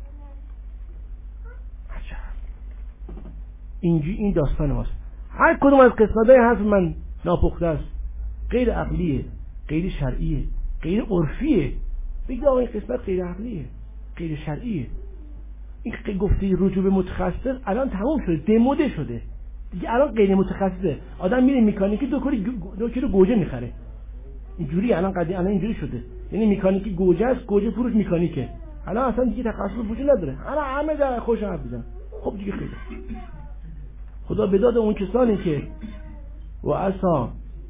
اینجی این داستان ماست. هر کدوم از قسمت‌های حرف من ناپخته است، غیر عقلیه، غیر شرعیه، غیر عرفیه. بگید آقا این قسمت غیر عقلیه، غیر شرعیه. این که گفتی رجوع به متخصص الان تموم شده، دموده شده دیگه. الان غیر متخصصه، آدم میره میکانیکی دو کیلو دو کیلو گوجه میخره. اینجوری الان قضیه الان اینجوری شده. یعنی میکانیکی گوجه است، گوجه فروش میکانیکه. الان اصلا دیگه تخصص وجود نداره. الان همه در خوش حرف میزنن. خب دیگه خیلی خدا به داد اون کسانی که و عسا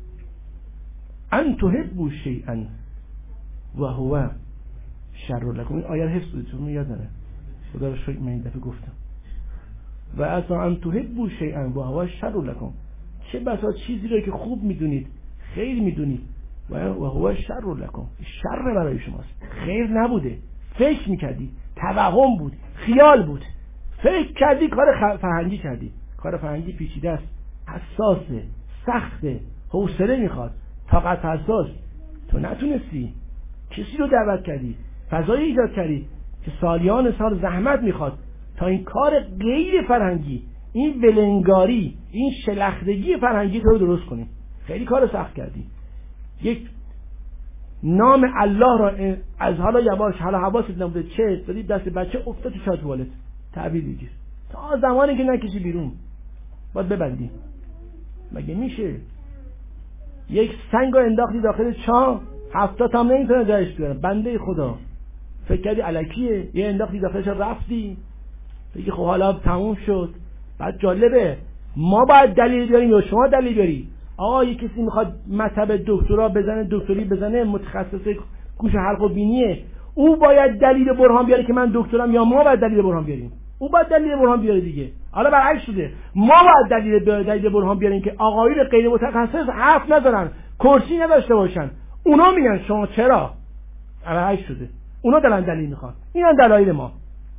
ان تحبوا شیئا و هو شر لكم. این آیه حفظ بود چون یادمه، خدا رو شکر من این دفعه گفتم. و عسا ان تحبوا شیئا و هو شر لكم. چه بسا چیزی رو که خوب میدونید، خیر میدونید و هو شر لكم، شر برای شماست، خیر نبوده. فکر میکردی، توهم بود، خیال بود، فکر کردی، کار فرهنگی کردی. کار فرهنگی پیچیده است، حساسه، سخته، حوصله میخواد، طاقت حساس. تو نتونستی، کسی رو دعوت کردی، فضای ایجاد کردی که سالیان سال زحمت میخواد تا این کار غیر فرهنگی، این ولنگاری، این شلختگی فرهنگی رو درست کنی. خیلی کار سخت کردی. یک نام الله را از حالا یواش حالا حواست نبوده چه داری دست بچه افتاد تو شات توالت تعبیر بگیر تا زمانی که نکشی بیرون باید ببندی. مگه میشه یک سنگ رو انداختی داخل چاه هفتاد تا هم نمیتونه جایش بیاره؟ بنده خدا فکر کردی الکیه؟ یه انداختی داخلش رفتی بگی خب حالا تموم شد. بعد جالبه ما باید دلیل بیاریم یا شما دلیل بیاری؟ آقا یه کسی میخواد مطب دکترا بزنه دکتری بزنه متخصص گوش حلق و بینیه او باید دلیل برهان بیاره که من دکترم یا ما باید دلیل برهان بیاریم؟ او باید دلیل برهان بیاره دیگه. حالا برعکس شده ما باید دلیل دلیل برهان بیاریم که آقایون غیر متخصص حرف نزنن کرسی نداشته باشن. اونا میگن شما چرا؟ برعکس شده اونا دلن دلیل میخوان. اینا دلایل ما.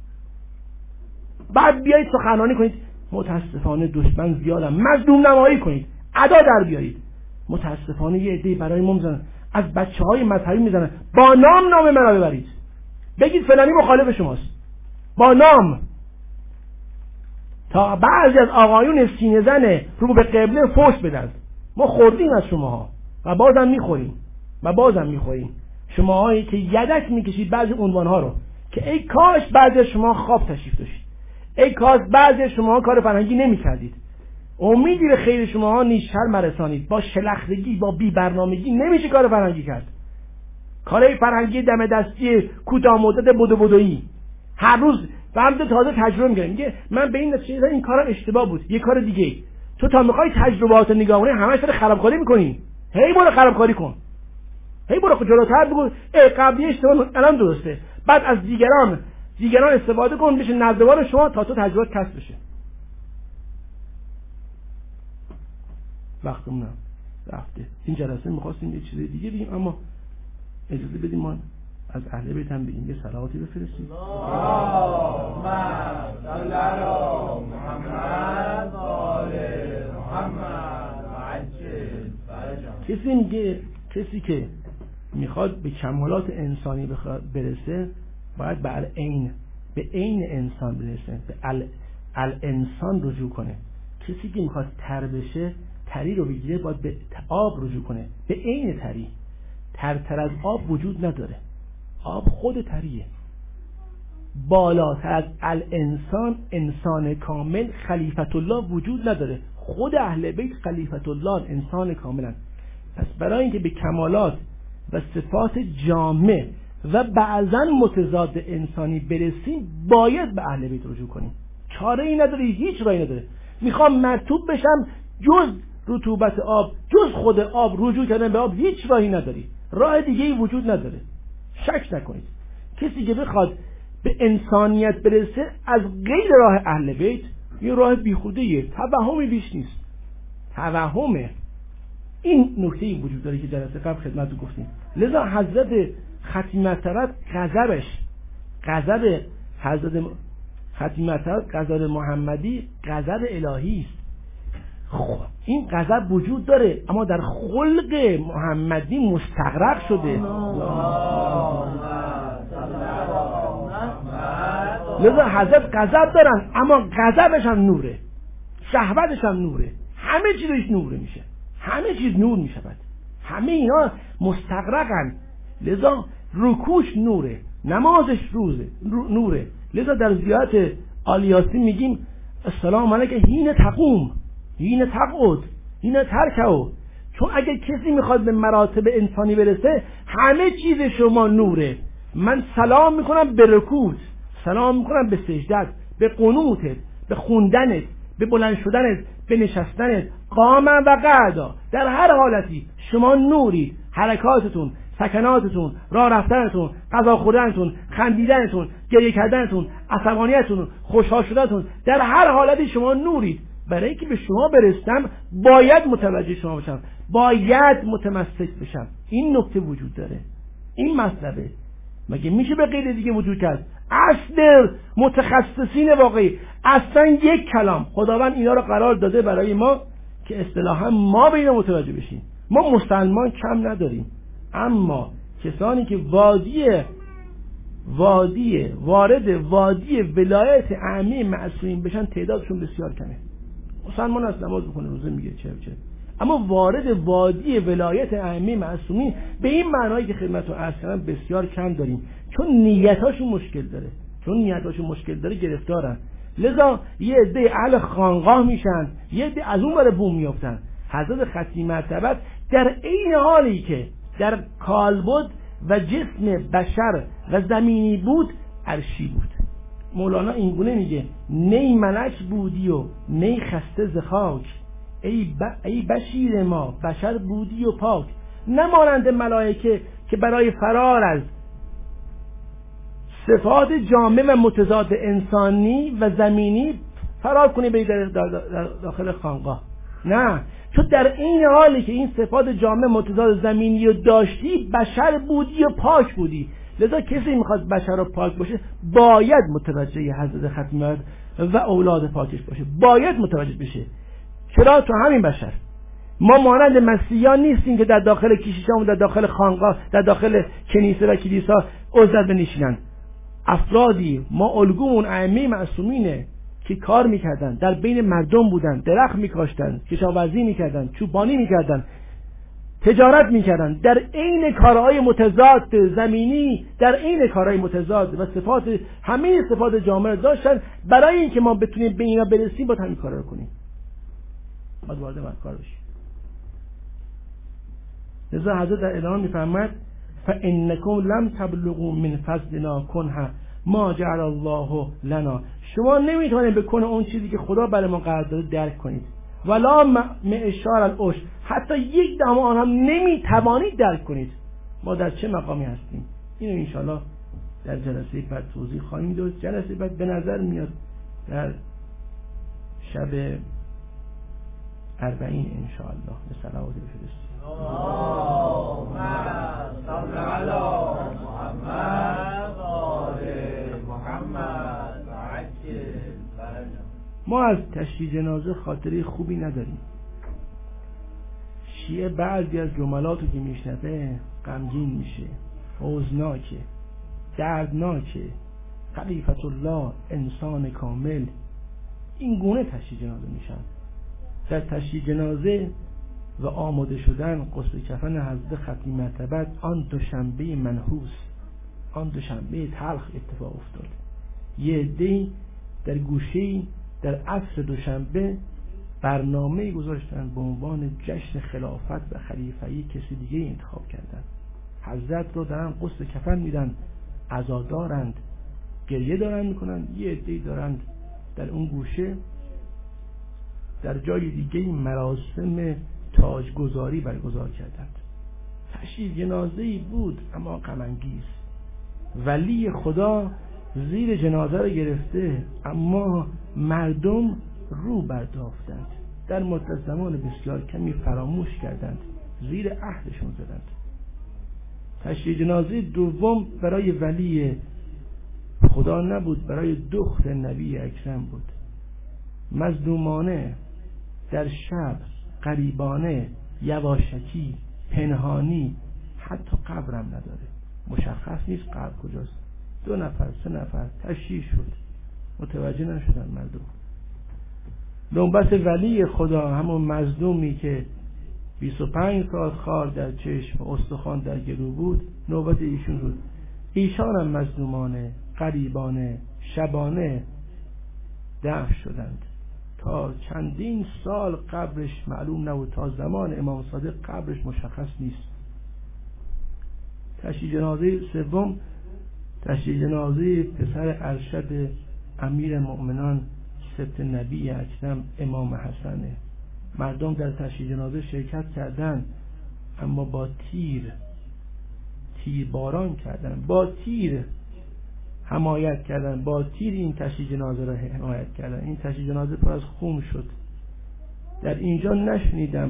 بعد بیایید سخنرانی کنید متاسفانه دشمن زیادن مظلوم نمایی کنید ادا در بیارید. متاسفانه یه عده برای ما میزنن از بچه‌های مذهبی میزنن با نام نام منو ببرید بگید فلانی مخالف شماست با نام تا بعضی از آقایون سینه زن رو به قبله فوش بدن ما خوردیم از شماها و بازم میخوریم و بازم میخوریم. شماهایی که یدک میکشید بعضی عنوانها رو که ای کاش بعضی شما خواب تشریف داشتید ای کاش بعضی شما کار فرهنگی نمیکردید. امیدی به خیر شما نیشتر مرسانید. با شلختگی با بی برنامگی نمیشه کار فرهنگی کرد. کار فرهنگی دم دستی کوتاه مدت بدو بدویی هر روز فرد تازه تجربه میگه میگه من به این نتیجه این کارم اشتباه بود یه کار دیگه. تو تا میخوای تجربهات نگاه کنی همش داره خرابکاری میکنی. هی برو خرابکاری کن هی برو جلوتر بگو ای قبلی اشتباه الان درسته. بعد از دیگران دیگران استفاده کن بشه نردبان شما تا تو تجربه کسب بشه. وقتمون رفته. این جلسه می‌خواستیم یه چیز دیگه بگیم اما اجازه بدیم ما از اهل بیت هم بگیم یه صلواتی بفرستیم.
اللهم صل علی محمد و آل محمد و عجل فرجهم.
کسی میگه کسی که میخواد به کمالات انسانی برسه باید به العین به عین انسان برسه به ال الانسان رجوع کنه. کسی که میخواد تر بشه تری رو بگیره باید به آب رجوع کنه به عین تری. ترتر از آب وجود نداره. آب خود تریه. بالاتر از الانسان انسان کامل خلیفت الله وجود نداره. خود اهل بیت خلیفت الله انسان کاملن. پس برای اینکه به کمالات و صفات جامع و بعضا متضاد انسانی برسیم باید به اهل بیت رجوع کنیم. چاره ای نداره هیچ راهی نداره. میخوام مرطوب بشم جز رطوبت آب جز خود آب رجوع کردن به آب هیچ راهی نداری. راه دیگه ای وجود نداره. شک نکنید کسی که بخواد به انسانیت برسه از غیر راه اهل بیت یه راه بیخوده‌ایه. توهمی بیش نیست. توهمه. این نکته ای وجود داره که جلسه قبل خدمتتون گفتیم. لذا حضرت ختیم الطرف غضبش غضب حضرت ختیم الطرف غضب محمدی غضب الهی است. خب این غضب وجود داره اما در خلق محمدی مستغرق شده. لذا حضرت غضب دارن اما غضبش هم نوره شهوتش هم نوره همه چیزش نوره میشه همه چیز نور میشود همه اینا مستغرقن. لذا رکوش نوره نمازش روزه نوره. لذا در زیارت آلیاسی میگیم السلام علیک حین تقوم حین تقعد حین ترکع. چون اگه کسی میخواد به مراتب انسانی برسه همه چیز شما نوره. من سلام میکنم به رکوع سلام میکنم به سجدت به قنوتت به خوندنت به بلند شدنت به نشستنت قاما و قعدا در هر حالتی شما نورید. حرکاتتون سکناتتون راه رفتنتون غذا خوردنتون خندیدنتون گریه کردنتون عصبانیتتون خوشحال شدنتون در هر حالتی شما نورید. برای اینکه به شما برسم باید متوجه شما بشم باید متمسک بشم. این نکته وجود داره. این مطلبه. مگه میشه به غیر دیگه وجود کرد؟ اصل متخصصین واقعی اصلا یک کلام خداوند اینا رو قرار داده برای ما که اصطلاحا ما به اینا متوجه بشیم. ما مسلمان کم نداریم اما کسانی که وادی وادی وارد وادی ولایت عامه معصومین بشن تعدادشون بسیار کمه. مسلمان از نماز بکنه روزه میگه چه چه اما وارد وادی ولایت ائمه معصومین به این معنایی که خدمتتون عرض کردم بسیار کم داریم، چون نیتاشون مشکل داره، چون نیتاشون مشکل داره گرفتارن. لذا یه عده اهل خانقاه میشن، یه عده از اون ور بوم میافتن. حضرت ختمی مرتبت در عین حالی که در کالبد و جسم بشر و زمینی بود عرشی بود. مولانا اینگونه میگه نی ملک بودی و نی خسته ز خاک، ای, ب... ای بشیر ما بشر بودی و پاک. نمانند ملائکه که برای فرار از صفات جامع و متضاد انسانی و زمینی فرار کنی به در داخل خانقاه، نه، تو در این حالی که این صفات جامع متضاد زمینی رو داشتی بشر بودی و پاک بودی. لذا کسی میخواد بشر و پاک باشه باید متوجه حضرت ختمی و اولاد پاکش باشه، باید متوجه بشه. چرا؟ تو همین بشر ما مانند مسیحیان نیستیم که در داخل کشیشان و در داخل خانقاه در داخل کنیسه و کلیسا عزلت بنشینن. افرادی ما الگومون ائمه معصومینه که کار میکردن، در بین مردم بودن، درخت میکاشتن، کشاورزی میکردن، چوپانی میکردن، تجارت میکردن، در عین کارهای متضاد زمینی، در عین کارهای متضاد و صفات همه صفات جامعه داشتن. برای اینکه ما بتونیم به اینا برسیم باید همین کارا رو کنیم، باید وارد این کار بشیم. لذا حضرت در ادامه میفرماید فانکم لم تبلغوا من فضلنا کنها ما جعل الله لنا. شما نمیتونید بکنه اون چیزی که خدا برای ما قرار داده درک کنید. ولا معشار العشر، حتی یک دهم آن هم نمیتوانید درک کنید. ما در چه مقامی هستیم اینو انشاءالله در جلسه بعد توضیح خواهیم داد. جلسه بعد به نظر میاد در شب اربعین انشاءالله به صلوات بفرستیم.
اللهم صل علی محمد و آل محمد و عجل فرجهم.
ما از تشییع جنازه خاطره خوبی نداریم. شیعه بعضی از جملاتو که میشنوه غمگین میشه، حزناکه، دردناکه. خلیفت الله انسان کامل این گونه تشییع جنازه میشن. در تشییع جنازه و آماده شدن غسل کفن حضرت ختمی مرتبت آن دوشنبه منحوس، آن دوشنبه تلخ اتفاق افتاد. یه عده‌ای در گوشه‌ای در عصر دوشنبه برنامه گذاشتن به عنوان جشن خلافت و خلیفگی کسی دیگه انتخاب کردن. حضرت رو دارن غسل کفن میدن، عزادارند، گریه دارن میکنن. یه عده‌ای دارن در اون گوشه در جای دیگه مراسم تاجگذاری برگزار کردند. تشییع جنازه‌ای بود اما غم انگیز. ولی خدا زیر جنازه رو گرفته اما مردم رو بردافتند. در مدت زمان بسیار کمی فراموش کردند، زیر عهدشون زدند. تشییع جنازه دوم برای ولی خدا نبود، برای دختر نبی اکرم بود. مظلومانه در شب، غریبانه، یواشکی، پنهانی، حتی قبرم نداره، مشخص نیست قبر کجاست. دو نفر سه نفر تشییع شد، متوجه نشدن مردم. نوبت ولی خدا همون مظلومی که بیست و پنج ساعت خار در چشم و استخوان در گلو بود، نوبت ایشون بود. ایشان هم مظلومانه، غریبانه، شبانه دفن شدند. تا چندین سال قبرش معلوم نبود، تا زمان امام صادق قبرش مشخص نیست. تشییع جنازه سوم تشییع جنازه پسر ارشد امیر مؤمنان سبط نبی اکرم امام حسنه. مردم در تشییع جنازه شرکت کردند اما با تیر تیر باران کردن، با تیر حمایت کردن، با تیر این تشییع جنازه را حمایت کردن. این تشییع جنازه پر از خون شد. در اینجا نشنیدم،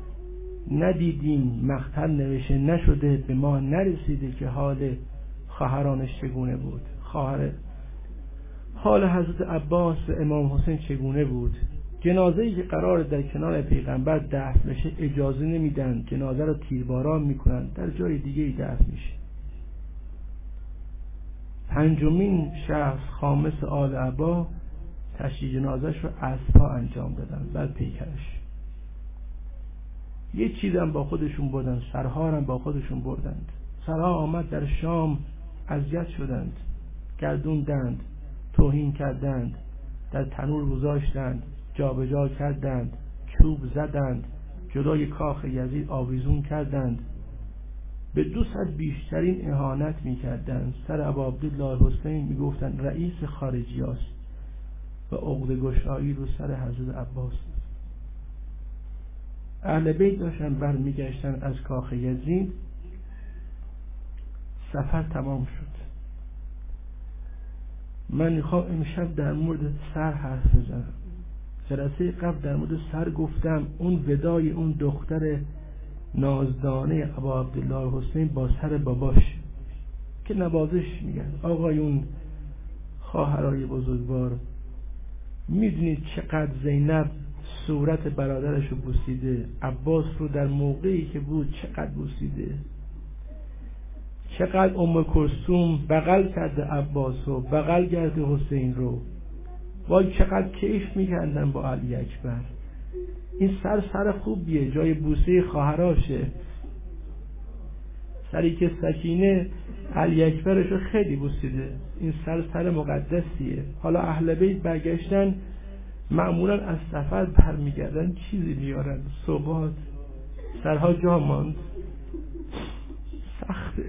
ندیدیم، مقتل نوشته نشده، به ما نرسیده که حال خواهرانش چگونه بود، خواهر حال حضرت عباس و امام حسین چگونه بود. جنازه‌ای که قرار در کنار پیغمبر دفن بشه اجازه نمیدن، جنازه رو تیرباران میکنن، در جای دیگه دفن میشه. پنجمین شخص خامس آل عبا تشییع جنازه‌اش رو اسب‌ها انجام دادن بر پیکرش. یه چیزم با خودشون بردن، سرها هم با خودشون بردند. سرها آمد در شام اذیت شدند، گردوندند، توهین کردند، در تنور گذاشتند، جابجا کردند، چوب زدند، جلوی کاخ یزید آویزون کردند، به دو صد بیشترین اهانت میکردند. سر ابا عبدالله حسین میگفتند رئیس خارجی است و عقده گشایی رو سر حضرت عباس. اهل بیت داشتن برمیگشتن از کاخ یزید. سفر تمام شد. من میخوام امشب در مورد سر حرف بزنم. جلسه قبل در مورد سر گفتم، اون ودای اون دختر نازدانه ابا عبدالله حسین با سر باباش که نوازش میگن. آقایون خواهرای بزرگوار، میدونید چقدر زینب صورت برادرش رو بوسیده، عباس رو در موقعی که بود چقدر بوسیده، چقدر ام کلثوم بغل کرده عباس رو، بغل کرده حسین رو، وای چقدر کیف میکردن با علی اکبر. این سر سر خوبیه، جای بوسه خواهراشه. سری که سکینه علی اکبرش رو خیلی بوسیده، این سر سر مقدسیه. حالا اهل بیت برگشتن، معمولا از سفر برمیگردن چیزی میارن، صبحات سرها جا ماند، سخته.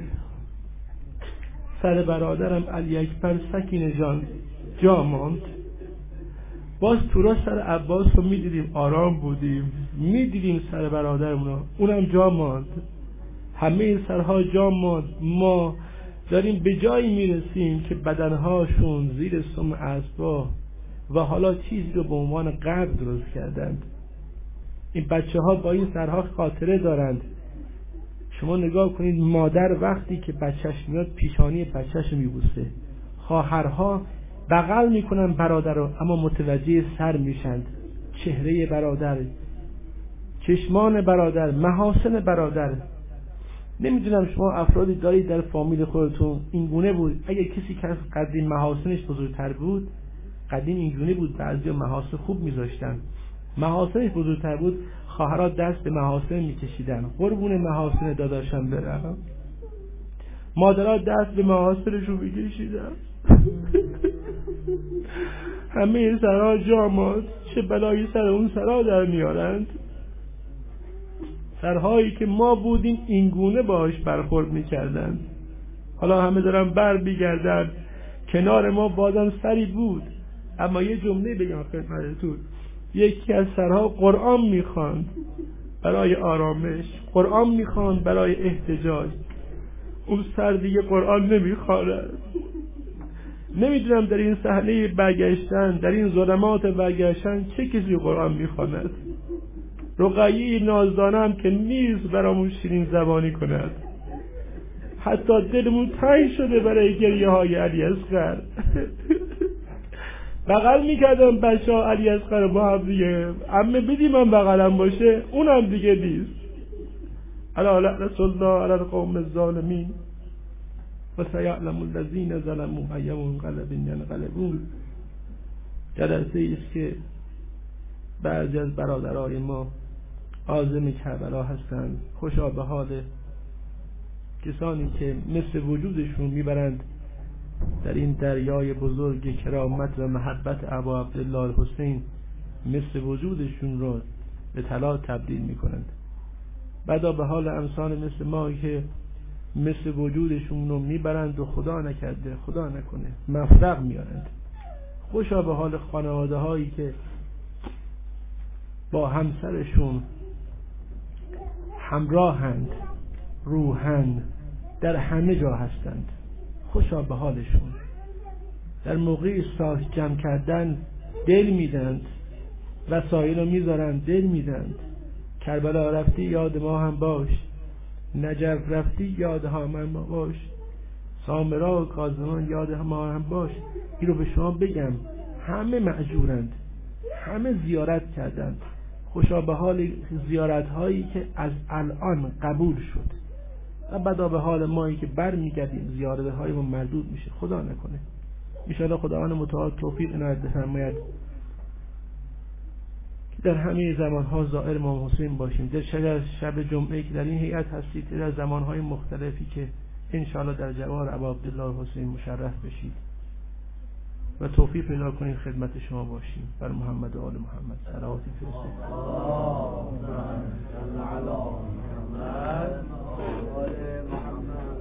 سر برادرم علی اکبر سکینه جان جا ماند. باز تو را سر عباس رو میدیدیم، آرام بودیم، میدیدیم سر برادرمون اونم جا ماند. همه این سرها جا ماند. ما داریم به جایی میرسیم که بدنهاشون زیر سم اسبا و حالا چیزی رو به عنوان قبر درست کردند. این بچه ها با این سرها خاطره دارند. شما نگاه کنید، مادر وقتی که بچهش میاد پیشانی بچهش رو میبوسه، خواهرها بغل میکنن برادر رو اما متوجه سر میشند، چهره برادر، چشمان برادر، محاسن برادر. نمیدونم شما افرادی دارید در فامیل خودتون این گونه بود؟ اگه کسی که قدیم محاسنش بزرگتر بود، قدیم این گونه بود، بعضی محاسن خوب میذاشتن، محاسنش بزرگتر بود، خواهرها دست به محاسن میکشیدن، قربون محاسن داداشم برم، مادرها دست به محاسنشون میکشیدن. همه سرها جامات، چه بلایی سر اون سرها در میارند. سرهایی که ما بودیم این گونه باش برخورد میکردند. حالا همه دارن بر بیگردن، کنار ما بازم سری بود. اما یه جمله بگم خدمتتون، یکی از سرها قرآن میخواند برای آرامش، قرآن میخواند برای احتجاج. اون سر دیگه قرآن نمیخواند. نمیدونم در این صحنه برگشتن، در این ظلمات برگشتن چه کسی قرآن میخواند. رقیه نازدانه هم که نیست برامون شیرین زبانی کند. حتی دلمون تنگ شده برای گریه های علی اصغر. بغل میکردم بچه ها علی اصغر با هم دیگه، عمه بدی من بغلم باشه، اونم دیگه نیست. الا لعنت الله علی القوم الظالمین و سیعلم الذین ظلموا ای منقلب ینقلبون. جلسه ایست که بعضی از برادرای ما عازم کربلا هستند. خوشا به حال کسانی که مثل وجودشون میبرند در این دریای بزرگ کرامت و محبت ابا عبدالله حسین، مثل وجودشون رو به طلا تبدیل میکنند. بعدا به حال امثال مثل ما که مثل وجودشون رو میبرند و خدا نکرده خدا نکنه مفرق میارند. خوشا به حال خانواده هایی که با همسرشون همراهند، روحند، در همه جا هستند. خوشا به حالشون. در موقع ساز جمع کردن دل میدند، وسایل رو میذارن دل میدند. کربلا رفتی یاد ما هم باش، نجف رفتی یاد هم باش، سامرا و کاظمان یاد ما هم باش. این رو به شما بگم، همه معجورند، همه زیارت کردند. خوشا به حال زیارت هایی که از الان قبول شد و بعدا به حال مایی که بر میگردیم زیارت های ما مردود میشه. خدا نکنه. ان شاء الله خداوند متعال توفیق عنایت بفرماید
در همه زمانها زائر امام حسین باشیم. در شب شب جمعه که در این هیئت هستید، در زمانهای مختلفی که انشاءالله در جوار ابا عبدالله حسین مشرف بشید و توفیق پیدا کنید خدمت شما باشیم. بر محمد و آل محمد صلواتی فرستید.
اللهم صل علی محمد و آل محمد.